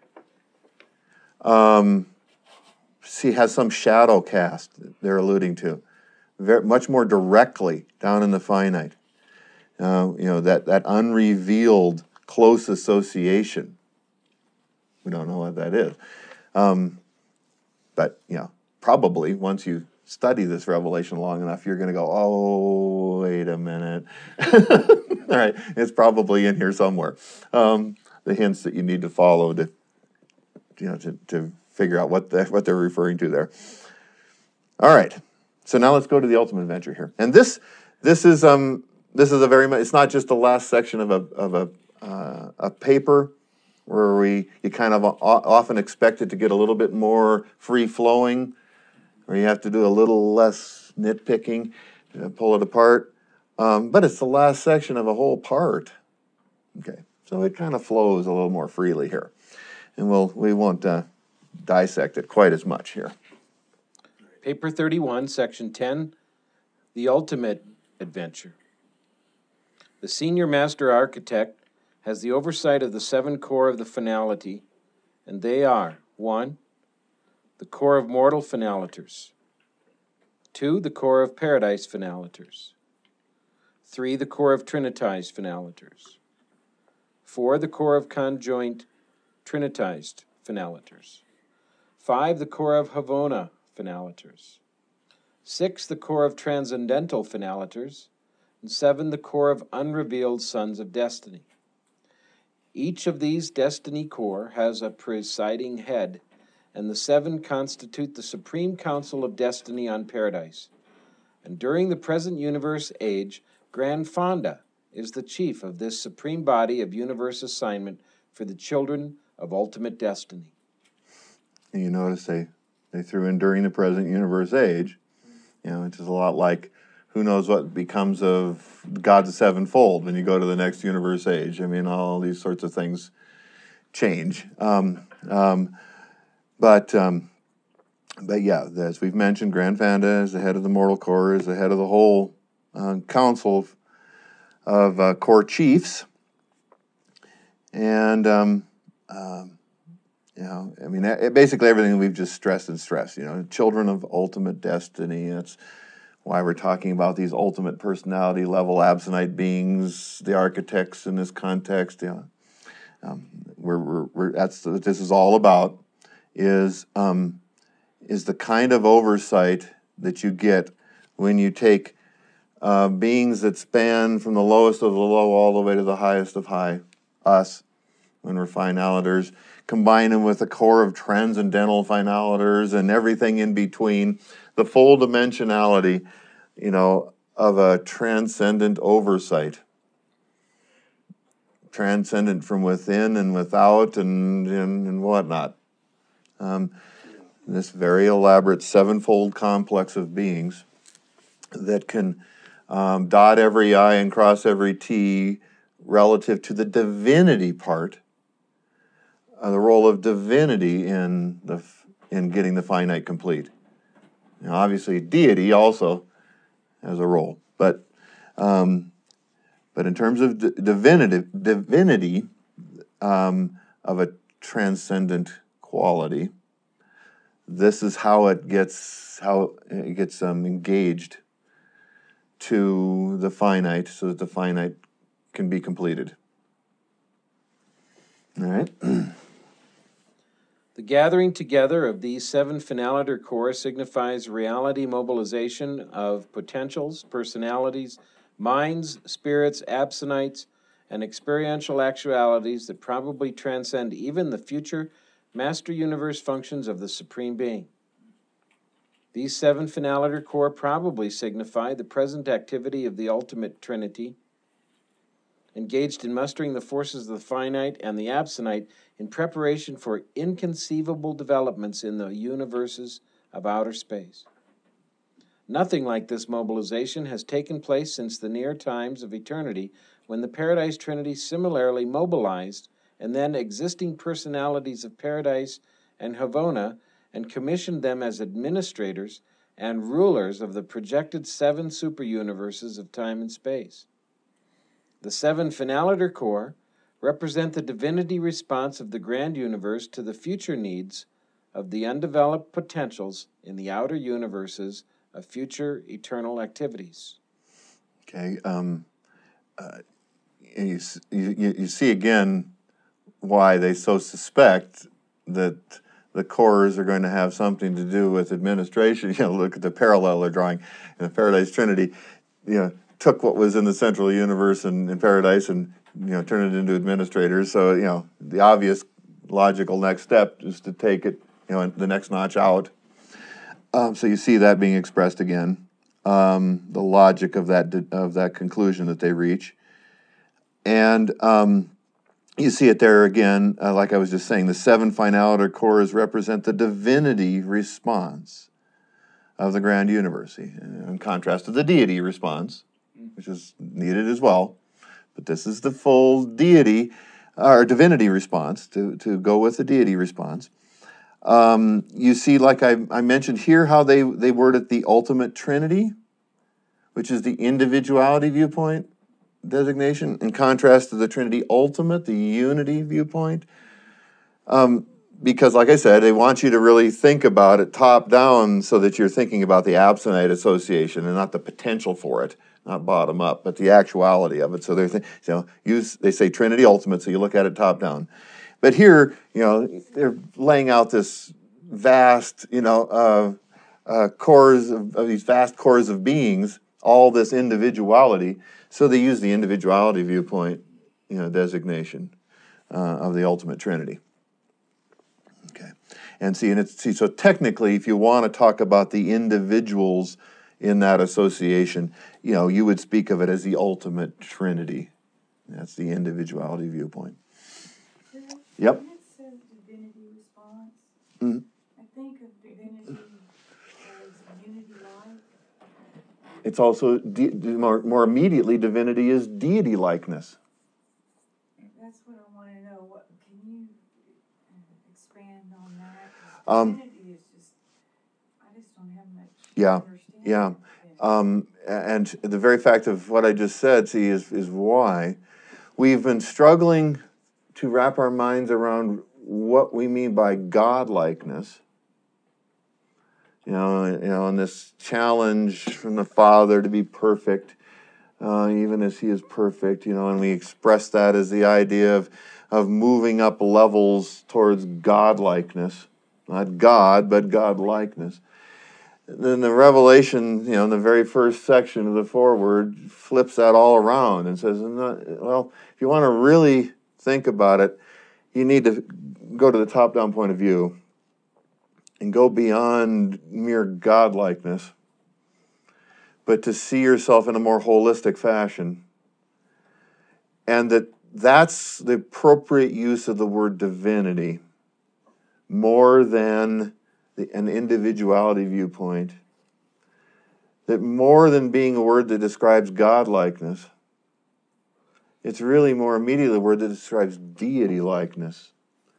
um, see, has some shadow cast they're alluding to, very much more directly down in the finite. Uh, you know, that that unrevealed close association. We don't know what that is, um, but you know, probably once you study this revelation long enough, you're going to go, oh, wait a minute. All right, it's probably in here somewhere. Um, the hints that you need to follow to, you know, to, to figure out what the, what they're referring to there. All right, so now let's go to the ultimate adventure here, and this this is um this is a very much, it's not just the last section of a of a uh, a paper where we you kind of often expect it to get a little bit more free flowing, or you have to do a little less nitpicking to pull it apart. Um, but it's the last section of a whole part. Okay, so it kind of flows a little more freely here, and we'll we won't uh, dissect it quite as much here. Paper thirty-one, Section ten, The Ultimate Adventure. The Senior Master Architect has the oversight of the seven core of the finality, and they are, one, the core of mortal finalators, two, the core of paradise finalators, three, the core of trinitized finalators, four, the core of conjoint trinitized finalators, five, the core of Havona finalators, six, the core of transcendental finalators, and seven, the core of unrevealed sons of destiny. Each of these destiny core has a presiding head, and the seven constitute the Supreme Council of Destiny on Paradise. And during the present universe age, Grand Fonda is the chief of this supreme body of universe assignment for the children of ultimate destiny. And you notice they, they threw in during the present universe age, you know, which is a lot like who knows what becomes of God's sevenfold when you go to the next universe age. I mean, all these sorts of things change. Um, um, but, um, but yeah, as we've mentioned, Grand Fonda is the head of the mortal core, is the head of the whole uh, council of, of uh, core chiefs. And, um, um, you know, I mean, it, basically everything we've just stressed and stressed, you know, children of ultimate destiny. That's why we're talking about these ultimate personality level absonite beings, the architects in this context. You know, um, we're, we're, we're, that's what this is all about, is, um, is the kind of oversight that you get when you take uh, beings that span from the lowest of the low all the way to the highest of high, us, when we're finalitors, combine them with a core of transcendental finalitors and everything in between, the full dimensionality, you know, of a transcendent oversight. Transcendent from within and without and, and, and whatnot. Um, this very elaborate sevenfold complex of beings that can um, dot every I and cross every T relative to the divinity part, uh, the role of divinity in the in getting the finite complete. Now, obviously, deity also as a role. But um, but in terms of d- divinity, divinity um, of a transcendent quality, this is how it gets how it gets um, engaged to the finite, so that the finite can be completed. All right. The gathering together of these seven finaliter core signifies reality mobilization of potentials, personalities, minds, spirits, absinites, and experiential actualities that probably transcend even the future master universe functions of the Supreme Being. These seven finaliter core probably signify the present activity of the ultimate Trinity, engaged in mustering the forces of the finite and the absonite in preparation for inconceivable developments in the universes of outer space. Nothing like this mobilization has taken place since the near times of eternity, when the Paradise Trinity similarly mobilized and then existing personalities of Paradise and Havona and commissioned them as administrators and rulers of the projected seven superuniverses of time and space. The seven finaliter core represent the divinity response of the grand universe to the future needs of the undeveloped potentials in the outer universes of future eternal activities. Okay. Um, uh, you, you, you see again why they so suspect that the cores are going to have something to do with administration. You know, look at the parallel they're drawing in the Paradise Trinity. You know, took what was in the central universe and in Paradise and, you know, turned it into administrators. So, you know, the obvious logical next step is to take it, you know, the next notch out. Um, so you see that being expressed again, um, the logic of that of that conclusion that they reach, and um, you see it there again. Uh, like I was just saying, the seven finaliter cores represent the divinity response of the grand universe, in contrast to the deity response, which is needed as well. But this is the full deity or divinity response to to go with the deity response. Um, you see, like I, I mentioned here, how they, they word it the ultimate Trinity, which is the individuality viewpoint designation, in contrast to the Trinity ultimate, the unity viewpoint. Um, because, like I said, they want you to really think about it top down so that you're thinking about the absonite association and not the potential for it, not bottom up, but the actuality of it. So they're th- you know, use they say Trinity ultimate, so you look at it top down. But here, you know, they're laying out this vast, you know, uh, uh, cores of, of these vast cores of beings, all this individuality. So they use the individuality viewpoint, you know, designation uh, of the ultimate Trinity. Okay, and see, and it's see. So technically, if you want to talk about the individuals in that association, you know, you would speak of it as the ultimate Trinity. That's the individuality viewpoint. Yep. When it says divinity response, Mm. I think of divinity as unity-like. It's also de- more, more immediately, divinity is deity likeness. That's what I want to know. What can you uh, expand on that? 'Cause Um, divinity is just, I just don't have much Yeah, understanding. yeah. of it. Um, and the very fact of what I just said, see, is is why we've been struggling to wrap our minds around what we mean by godlikeness. You know, you know, and this challenge from the Father to be perfect, uh, even as He is perfect. You know, and we express that as the idea of of moving up levels towards godlikeness, not God, but godlikeness. Then the Revelation, you know, in the very first section of the foreword, flips that all around and says, well, if you want to really think about it, you need to go to the top-down point of view and go beyond mere godlikeness, but to see yourself in a more holistic fashion. And that that's the appropriate use of the word divinity, more than the, an individuality viewpoint. That more than being a word that describes godlikeness, it's really more immediately a word that describes deity likeness.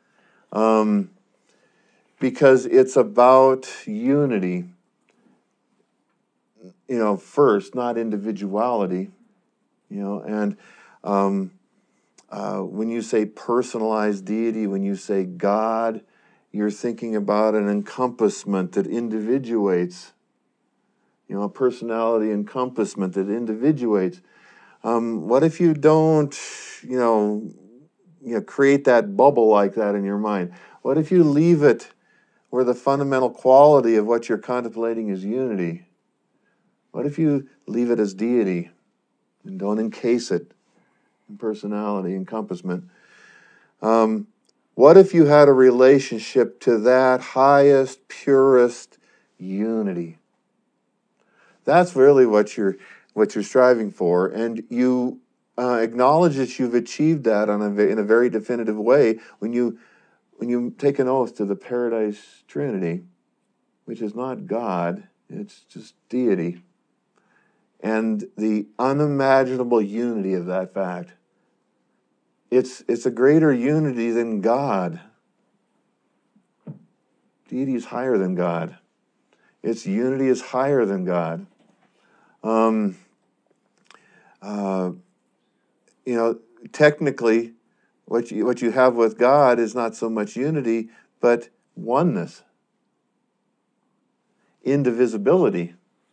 Um, because it's about unity. you know, first, not individuality, you know, and um, uh, when you say personalized deity, when you say God, you're thinking about an encompassment that individuates, you know, a personality encompassment that individuates. Um, what if you don't, you know, you know, create that bubble like that in your mind? What if you leave it where the fundamental quality of what you're contemplating is unity? What if you leave it as deity and don't encase it in personality, encompassment? Um, what if you had a relationship to that highest, purest unity? That's really what you're what you're striving for, and you uh, acknowledge that you've achieved that on a, in a very definitive way when you when you take an oath to the Paradise Trinity, which is not God, it's just deity, and the unimaginable unity of that fact. It's it's a greater unity than God. Deity is higher than God. Its unity is higher than God. Um, uh, you know, technically, what you what you have with God is not so much unity, but oneness, indivisibility.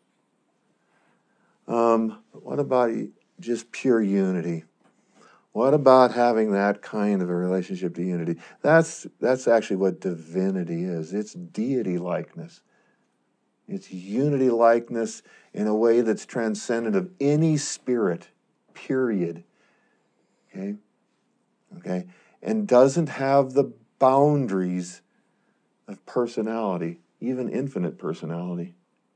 Um, what about just pure unity? What about having that kind of a relationship to unity? That's that's actually what divinity is. It's deity likeness. It's unity likeness in a way that's transcendent of any spirit, period. Okay? Okay? And doesn't have the boundaries of personality, even infinite personality.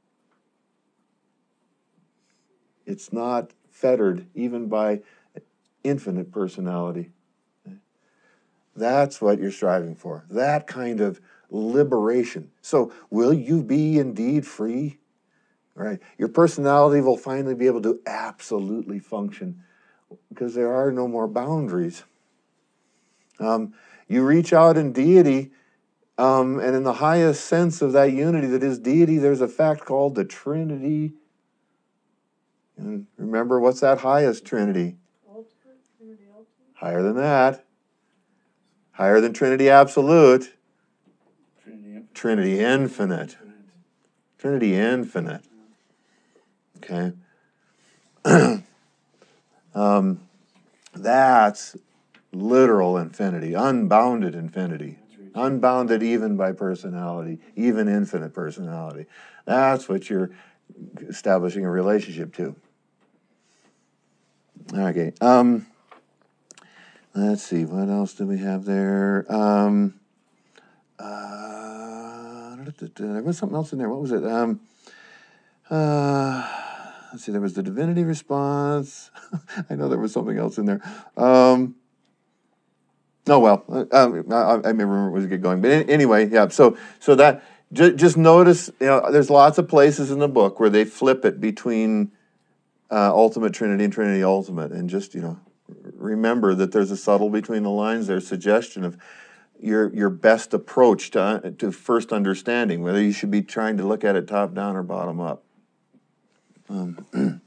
It's not fettered even by infinite personality. That's what you're striving for. That kind of liberation. So, will you be indeed free? Right? Your personality will finally be able to absolutely function because there are no more boundaries. Um, you reach out in deity, um, and in the highest sense of that unity that is deity, there's a fact called the Trinity. And remember, what's that highest Trinity? Ultimate, Trinity ultimate. Higher than that. Higher than Trinity absolute. Trinity. Trinity infinite. Trinity infinite. Okay. um, that's literal infinity, unbounded infinity. Unbounded even by personality, even infinite personality. That's what you're establishing a relationship to. Okay. Um, let's see. What else do we have there? Um, uh, there was something else in there. What was it? Um, uh, let's see. There was the divinity response. I know there was something else in there. Um, oh well, uh, I, I may remember was get going. But anyway, yeah. So so that just, just notice. You know, there's lots of places in the book where they flip it between uh, ultimate Trinity and Trinity ultimate, and just you know remember that there's a subtle between the lines. There's suggestion of your your best approach to to first understanding, whether you should be trying to look at it top down or bottom up. Um,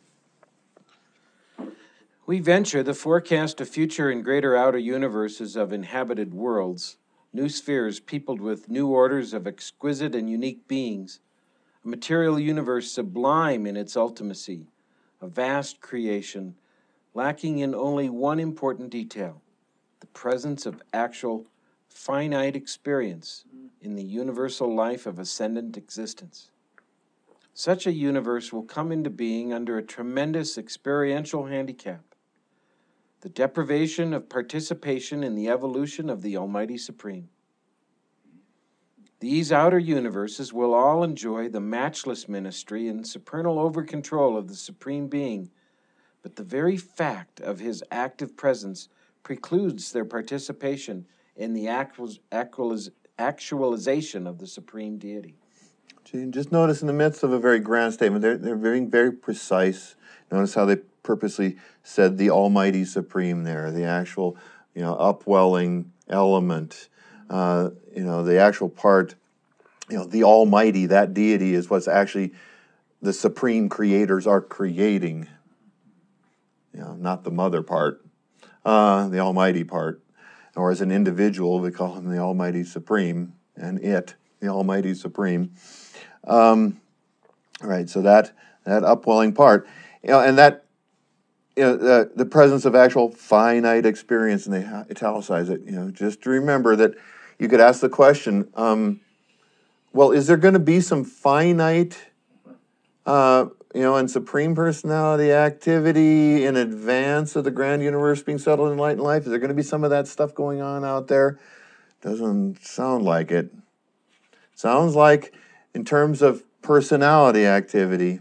We venture the forecast of future and greater outer universes of inhabited worlds, new spheres peopled with new orders of exquisite and unique beings, a material universe sublime in its ultimacy, a vast creation, lacking in only one important detail, the presence of actual finite experience in the universal life of ascendant existence. Such a universe will come into being under a tremendous experiential handicap, the deprivation of participation in the evolution of the Almighty Supreme. These outer universes will all enjoy the matchless ministry and supernal over-control of the Supreme Being, but the very fact of his active presence precludes their participation in the actualization of the Supreme Deity. just notice in the midst of a very grand statement, they're, they're being very precise. Notice how they purposely said the Almighty Supreme there, the actual, you know, upwelling element, uh, you know, the actual part, you know, the Almighty, that deity is what's actually the supreme creators are creating. You know, not the mother part, uh, the almighty part. Or as an individual, we call him the Almighty Supreme, and it, the Almighty Supreme. Um, all right, so that that upwelling part, you know, and that, you know, the, the presence of actual finite experience, and they italicize it. You know, just to remember that you could ask the question, um, well, is there going to be some finite, uh, you know, and supreme personality activity in advance of the grand universe being settled in light and life? Is there going to be some of that stuff going on out there? Doesn't sound like it. Sounds like, in terms of personality activity,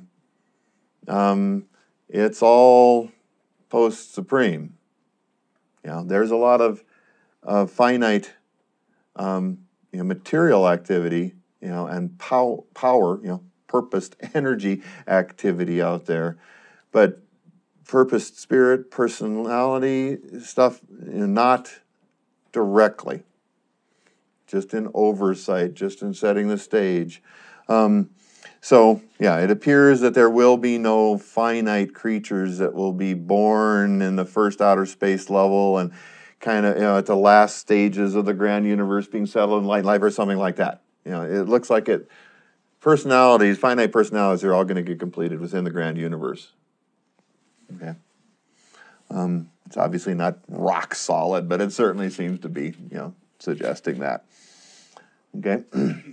um, it's all post-supreme. You know, there's a lot of uh, finite, um, you know, material activity, you know, and pow- power, you know, purposed energy activity out there, but purposed spirit, personality stuff, you know, not directly, just in oversight, just in setting the stage. Um, so, yeah, it appears that there will be no finite creatures that will be born in the first outer space level and kind of, you know, at the last stages of the grand universe being settled in light and life or something like that. You know, it looks like it. Personalities, finite personalities, are all going to get completed within the grand universe. Okay. Um, it's obviously not rock solid, but it certainly seems to be, you know, suggesting that. Okay.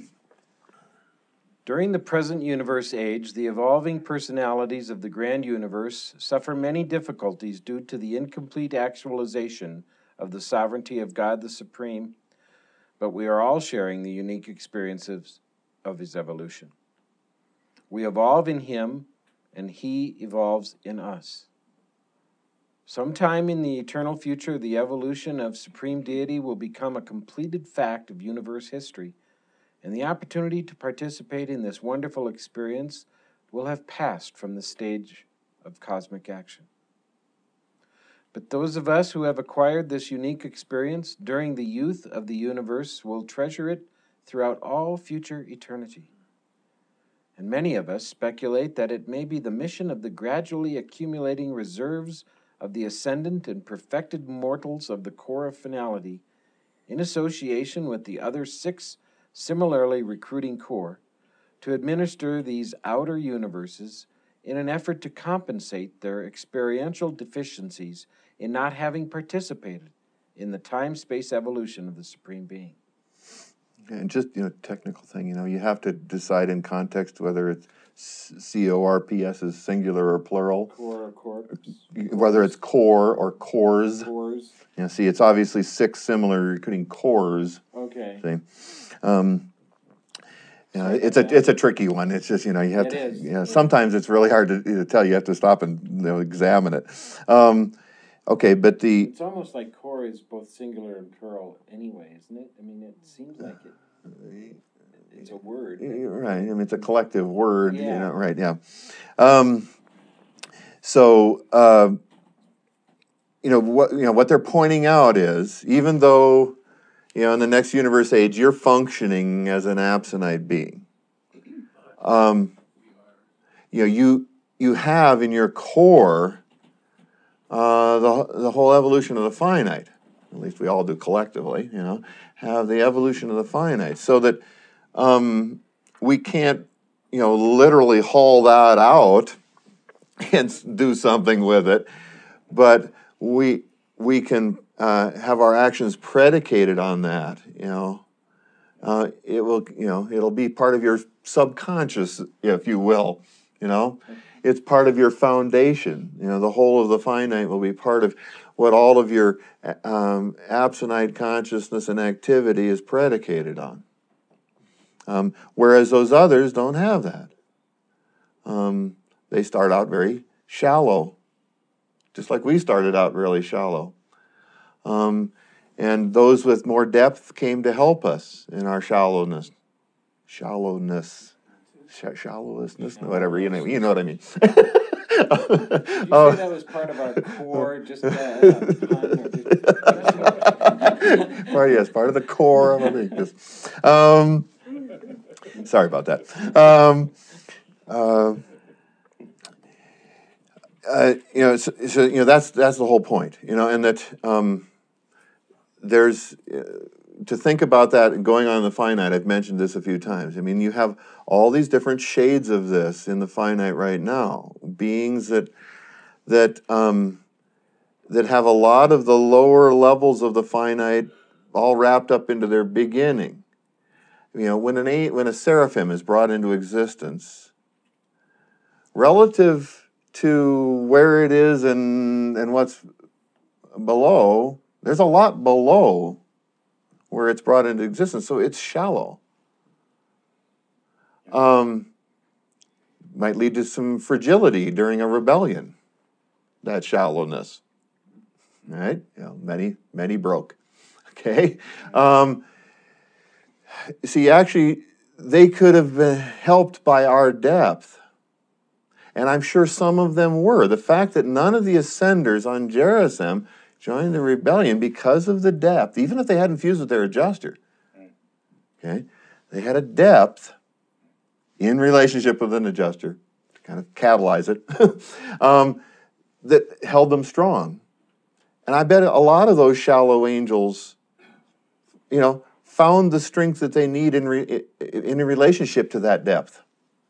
During the present universe age, the evolving personalities of the grand universe suffer many difficulties due to the incomplete actualization of the sovereignty of God the Supreme, but we are all sharing the unique experiences of his evolution. We evolve in him, and he evolves in us. Sometime in the eternal future, the evolution of Supreme Deity will become a completed fact of universe history, and the opportunity to participate in this wonderful experience will have passed from the stage of cosmic action. But those of us who have acquired this unique experience during the youth of the universe will treasure it throughout all future eternity. And many of us speculate that it may be the mission of the gradually accumulating reserves of the ascendant and perfected mortals of the core of finality, in association with the other six similarly recruiting core, to administer these outer universes in an effort to compensate their experiential deficiencies in not having participated in the time-space evolution of the Supreme Being. And just, you know, technical thing, you know, you have to decide in context whether it's C O R P S is singular or plural. Core or corpus. Whether it's core or cores. Cores. You know, see, it's obviously six similar recruiting cores. Okay. See, um, you know, it's a it's a tricky one. It's just, you know, you have It to. is. You know, sometimes it's really hard to, to tell. You have to stop and, you know, examine it. Um, okay, but the It's almost like core is both singular and plural anyway, isn't it? I mean, it seems like it. It's a word. Right. I mean, it's a collective word. Yeah. You know. Right. Yeah. Um, so. Uh, You know what? You know what they're pointing out is, even though, you know, in the next universe age, you're functioning as an absonite being. Um, you know, you you have in your core uh, the the whole evolution of the finite. At least we all do collectively. You know, have the evolution of the finite, so that um, we can't, you know, literally haul that out and do something with it, but we we can uh, have our actions predicated on that. You know, uh, it will you know it'll be part of your subconscious, if you will. You know, it's part of your foundation. You know, the whole of the finite will be part of what all of your um, absonite consciousness and activity is predicated on. Um, whereas those others don't have that. Um, they start out very shallow. Just like we started out really shallow. Um, and those with more depth came to help us in our shallowness. Shallowness. Sh- shallowness? Whatever, you know, you know what I mean. Did you Oh. say that was part of our core? Just uh, as a pun or just... Part, yes, part of the core of it. Yes. Um, sorry about that. Um, uh, uh, you know, so, so you know that's that's the whole point. You know, and that um, there's uh, to think about that and going on in the finite. I've mentioned this a few times. I mean, you have all these different shades of this in the finite right now. Beings that that um, that have a lot of the lower levels of the finite all wrapped up into their beginning. You know, when an a, when a seraphim is brought into existence, relative to where it is and and what's below, there's a lot below where it's brought into existence, so it's shallow. Um, might lead to some fragility during a rebellion, that shallowness. Right? You know, many, many broke. Okay? Um, see, actually, they could have been helped by our depth. And I'm sure some of them were. The fact that none of the ascenders on Gerizim joined the rebellion because of the depth, even if they hadn't fused with their adjuster. Okay? They had a depth in relationship with an adjuster to kind of catalyze it um, that held them strong. And I bet a lot of those shallow angels, you know, found the strength that they need in re, in a relationship to that depth.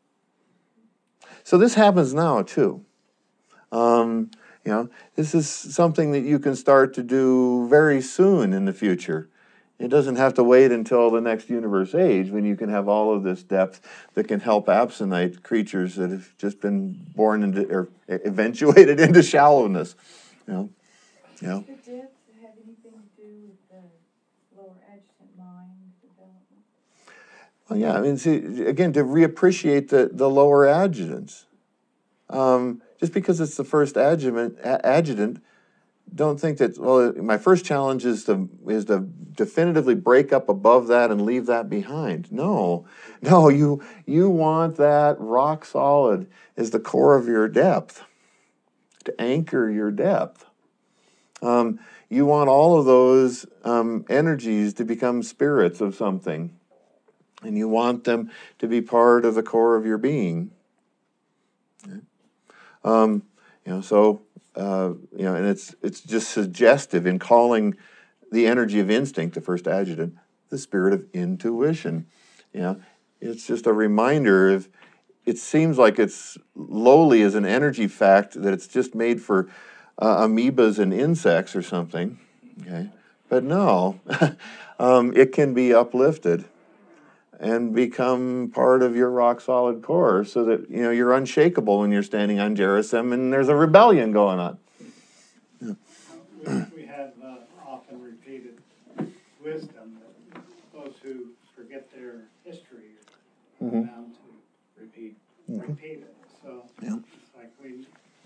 So this happens now too. Um, you know, this is something that you can start to do very soon in the future. It doesn't have to wait until the next universe age when you can have all of this depth that can help absinthe creatures that have just been born into or eventuated into shallowness. You know, you know. Does the depth have anything to do with the lower adjutant mind development? Well, yeah, I mean, see, again, to reappreciate the, the lower adjutants. Um, just because it's the first adjutant, a- adjutant, don't think that, well, my first challenge is to, is to definitively break up above that and leave that behind. No, no, you, you want that rock solid as the core of your depth, to anchor your depth. Um, you want all of those um, energies to become spirits of something. And you want them to be part of the core of your being. Okay. Um, you know, so uh, you know, and it's it's just suggestive in calling the energy of instinct, the first adjutant, the spirit of intuition. You know, it's just a reminder of. It seems like it's lowly as an energy fact that it's just made for uh, amoebas and insects or something. Okay, but no, um, it can be uplifted and become part of your rock solid core so that, you know, you're unshakable when you're standing on Gerizim and there's a rebellion going on. We, we have uh, often repeated wisdom that those who forget their history are Mhm. bound to repeat, Mhm. repeat it. So Yeah. it's like we,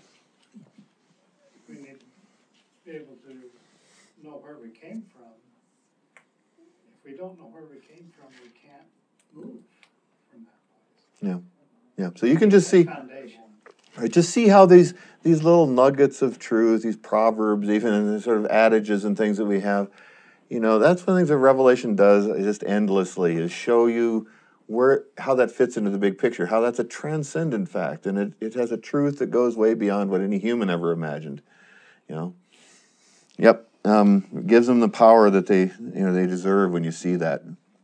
we need to be able to know where we came from. If we don't know where we came from, we can't move from that place. Yeah. Yeah. So you can just see, Foundation. right, just see how these these little nuggets of truth, these proverbs, even and the sort of adages and things that we have, you know, that's one of the things that Revelation does just endlessly is show you where how that fits into the big picture, how that's a transcendent fact, and it, it has a truth that goes way beyond what any human ever imagined. You know. Yep. Um, it gives them the power that they, you know, they deserve when you see that.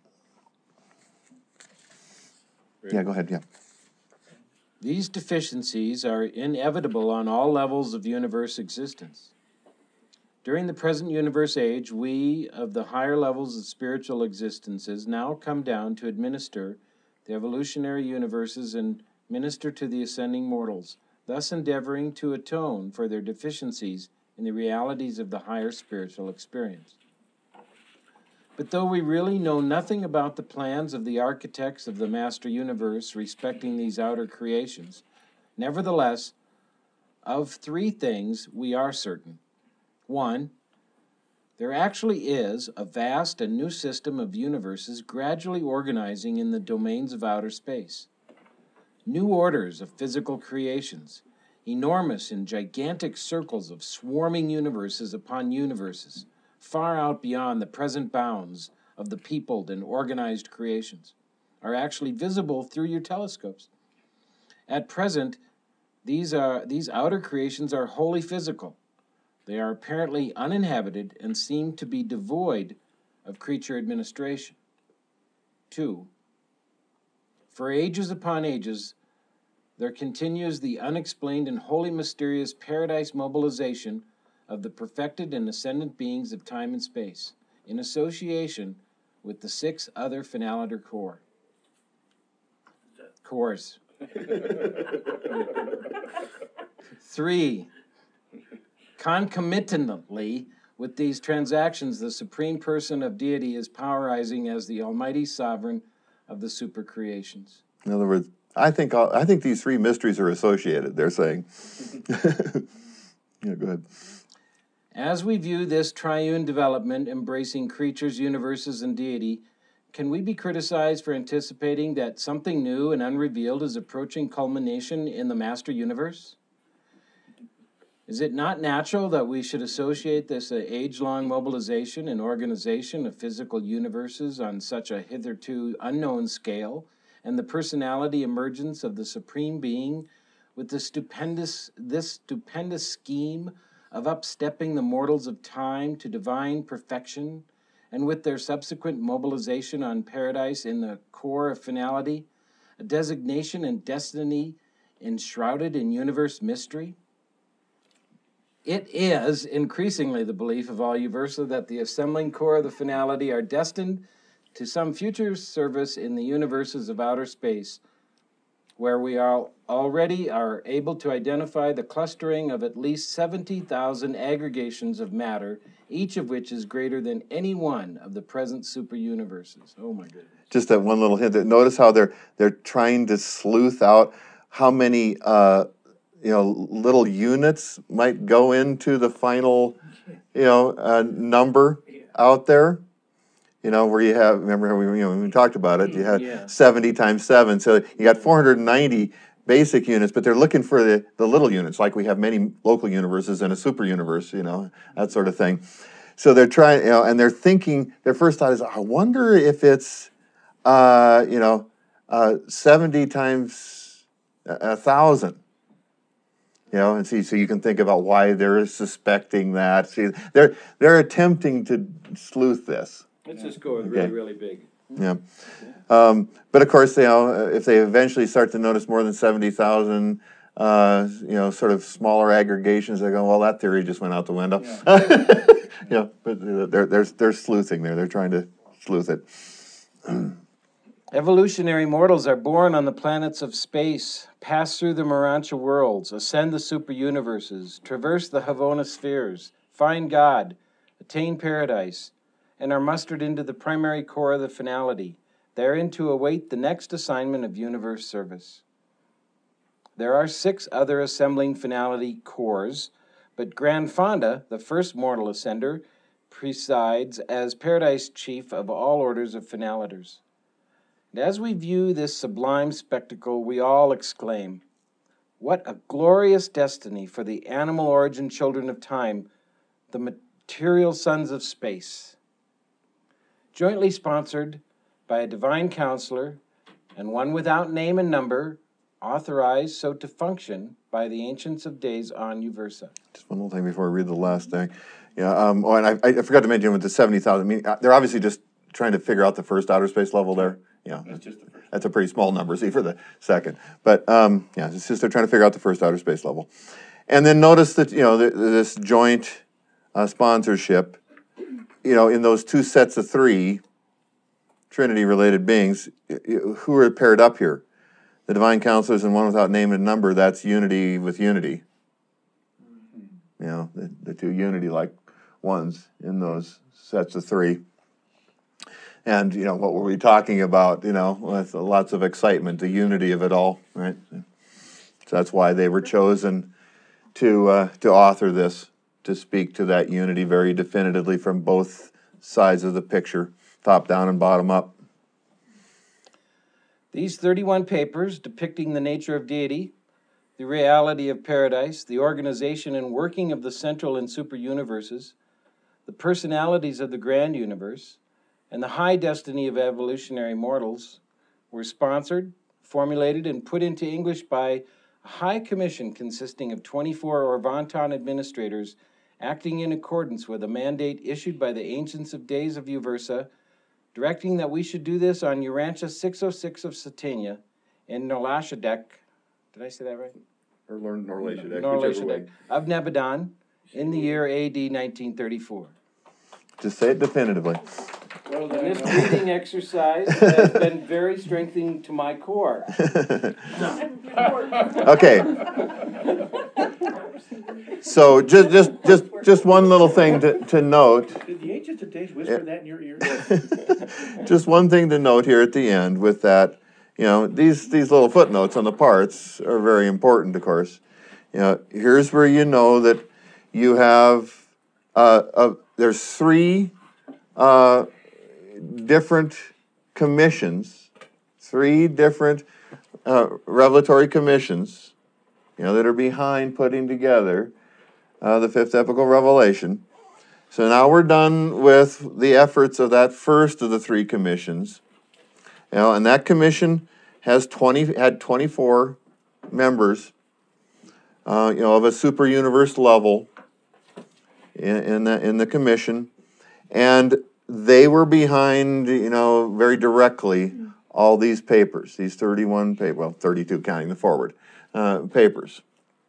Yeah, go ahead. Yeah. These deficiencies are inevitable on all levels of universe existence. During the present universe age, we of the higher levels of spiritual existences now come down to administer the evolutionary universes and minister to the ascending mortals, thus endeavoring to atone for their deficiencies in the realities of the higher spiritual experience. But though we really know nothing about the plans of the architects of the master universe respecting these outer creations, nevertheless, of three things we are certain. One, there actually is a vast and new system of universes gradually organizing in the domains of outer space. New orders of physical creations, enormous and gigantic circles of swarming universes upon universes, far out beyond the present bounds of the peopled and organized creations, are actually visible through your telescopes. At present, These are these outer creations are wholly physical. They are apparently uninhabited and seem to be devoid of creature administration. Two, for ages upon ages, there continues the unexplained and wholly mysterious paradise mobilization of the perfected and ascendant beings of time and space, in association with the six other finaliter core. Cores. Three, concomitantly with these transactions, the Supreme Person of Deity is powerizing as the Almighty Sovereign of the super creations. In other words, I think all, I think these three mysteries are associated. They're saying. Yeah, go ahead. As we view this triune development embracing creatures, universes, and deity, can we be criticized for anticipating that something new and unrevealed is approaching culmination in the master universe? Is it not natural that we should associate this uh, age-long mobilization and organization of physical universes on such a hitherto unknown scale, and the personality emergence of the Supreme Being with the stupendous, this stupendous scheme of upstepping the mortals of time to divine perfection, and with their subsequent mobilization on paradise in the core of finality, a designation and destiny enshrouded in universe mystery? It is increasingly the belief of all Uversa that the assembling core of the finality are destined to some future service in the universes of outer space, where we are already are able to identify the clustering of at least seventy thousand aggregations of matter, each of which is greater than any one of the present super universes. Oh my goodness. Just that one little hint. Notice how they're they're trying to sleuth out how many uh, you know little units might go into the final you know uh, number out there. You know, where you have, remember how we, you know, when we talked about it, you had Yeah. seventy times seven, so you got four hundred ninety basic units, but they're looking for the, the little units, like we have many local universes and a super universe, you know, that sort of thing. So they're trying, you know, and they're thinking, their first thought is, I wonder if it's, uh, you know, uh, seventy times a thousand. You know, and see, so you can think about why they're suspecting that. See, they're they're attempting to sleuth this. Let's just go with Okay. really, really big. Yeah, um, but of course, you know, if they eventually start to notice more than seventy thousand, uh, you know, sort of smaller aggregations, they go, well, that theory just went out the window. Yeah, yeah, but they're they're they're sleuthing there. They're trying to sleuth it. Evolutionary mortals are born on the planets of space, pass through the Morancha worlds, ascend the super universes, traverse the Havona spheres, find God, attain paradise, and are mustered into the primary core of the finality, therein to await the next assignment of universe service. There are six other assembling finality cores, but Grand Fonda, the first mortal ascender, presides as paradise chief of all orders of finaliters. And as we view this sublime spectacle, we all exclaim, what a glorious destiny for the animal origin children of time, the material sons of space. Jointly sponsored by a divine counselor and one without name and number, authorized so to function by the ancients of days on Uversa. Just one little thing before I read the last thing. Yeah, um, oh, and I, I forgot to mention with the seventy thousand. I mean, they're obviously just trying to figure out the first outer space level there. Yeah, That's just the first. that's a pretty small number, see, for the second. But um, yeah, it's just they're trying to figure out the first outer space level. And then notice that, you know, th- this joint uh, sponsorship, you know, in those two sets of three Trinity-related beings, y- y- who are paired up here? The divine counselors and one without name and number, that's unity with unity. You know, the, the two unity-like ones in those sets of three. And, you know, what were we talking about, you know, with lots of excitement, the unity of it all, right? So that's why they were chosen to uh, to author this, to speak to that unity very definitively from both sides of the picture, top down and bottom up. These thirty-one papers depicting the nature of deity, the reality of paradise, the organization and working of the central and super universes, the personalities of the grand universe, and the high destiny of evolutionary mortals were sponsored, formulated, and put into English by A high commission consisting of twenty-four Orvonton administrators acting in accordance with a mandate issued by the Ancients of Days of Uversa, directing that we should do this on Urantia six oh six of Satania and Norlashadek, did I say that right? Or learn Norlashadek, whichever Norlashadek way. of Nebadon in the year A D nineteen thirty-four. Just say it definitively. Well, And then, this uh, breathing exercise has been very strengthening to my core. Okay. So just just just just one little thing to, to note. did the Ancients of Days whisper that in your ear? Just one thing to note here at the end with that, you know, these these little footnotes on the parts are very important, of course. You know, here's where you know that you have uh, uh there's three uh, different commissions, three different uh, revelatory commissions, you know, that are behind putting together uh, the fifth epical revelation. So now we're done with the efforts of that first of the three commissions. You know, and that commission has twenty had twenty-four members, uh, you know, of a super universe level in, in the in the commission, and they were behind, you know, very directly all these papers, these thirty-one papers, well, thirty-two counting the forward uh, papers.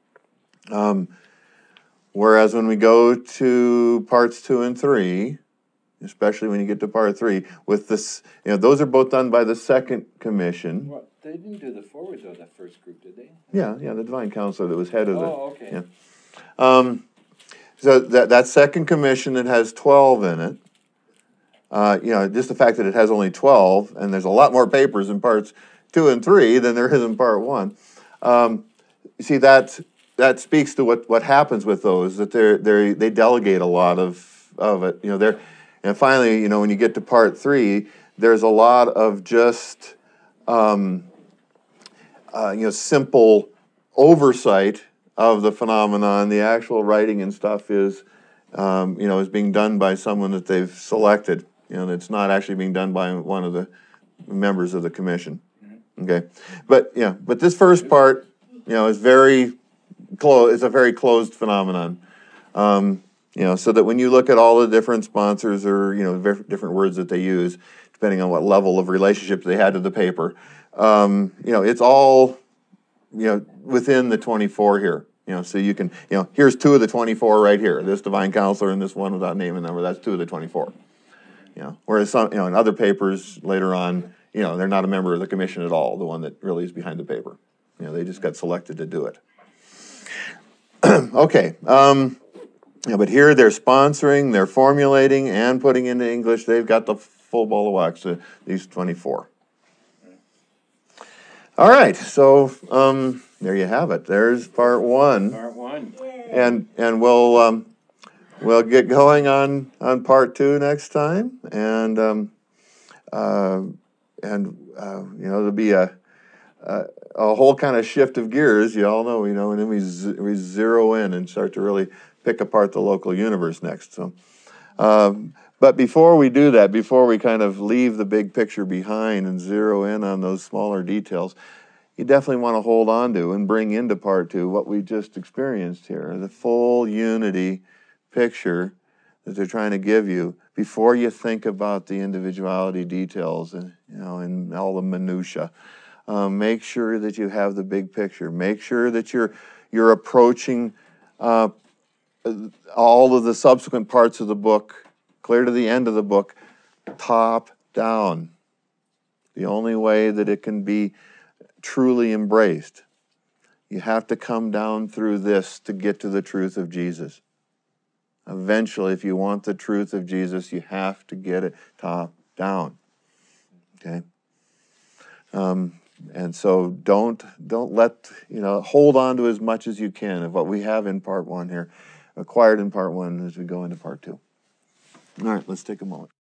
Um, whereas when we go to parts two and three, especially when you get to part three, with this, you know, those are both done by the second commission. Well, they didn't do the forward though, that first group, did they? Yeah, yeah, the divine counselor that was head of the. Oh, okay. Yeah. Um, so that that second commission that has twelve in it, uh, you know, just the fact that it has only twelve, and there's a lot more papers in parts two and three than there is in part one. Um, see, that that speaks to what, what happens with those, that they they they delegate a lot of of it. You know, they're and finally, you know, when you get to part three, there's a lot of just um, uh, you know, simple oversight of the phenomenon. The actual writing and stuff is, um, you know, is being done by someone that they've selected. You know, it's not actually being done by one of the members of the commission. Okay, but yeah, but this first part, you know, is very close. It's a very closed phenomenon. Um, you know, so that when you look at all the different sponsors or, you know, different words that they use, depending on what level of relationship they had to the paper, um, you know, it's all, you know, within the twenty-four here. You know, so you can, you know, here's two of the twenty-four right here. This divine counselor and this one without name and number. That's two of the twenty-four. You know, whereas some, you know, in other papers later on, you know, they're not a member of the commission at all. The one that really is behind the paper. You know, they just got selected to do it. Okay. Um, yeah, but here they're sponsoring, they're formulating, and putting into English. They've got the full ball of wax. Uh, these twenty-four. All right, so um, there you have it. There's part one, Part one. and and we'll um, we'll get going on on part two next time, and um, uh, and uh, you know, there'll be a, a a whole kind of shift of gears. You all know, you know, and then we z- we zero in and start to really pick apart the local universe next. So. Um, But before we do that, before we kind of leave the big picture behind and zero in on those smaller details, you definitely want to hold on to and bring into part two what we just experienced here, the full unity picture that they're trying to give you before you think about the individuality details and, you know, and all the minutia. Um, make sure that you have the big picture. Make sure that you're you're approaching uh, all of the subsequent parts of the book, clear to the end of the book, top down. The only way that it can be truly embraced. You have to come down through this to get to the truth of Jesus. Eventually, if you want the truth of Jesus, you have to get it top down. Okay? Um, and so don't don't let, you know, hold on to as much as you can of what we have in part one here, acquired in part one as we go into part two. All right, let's take a moment.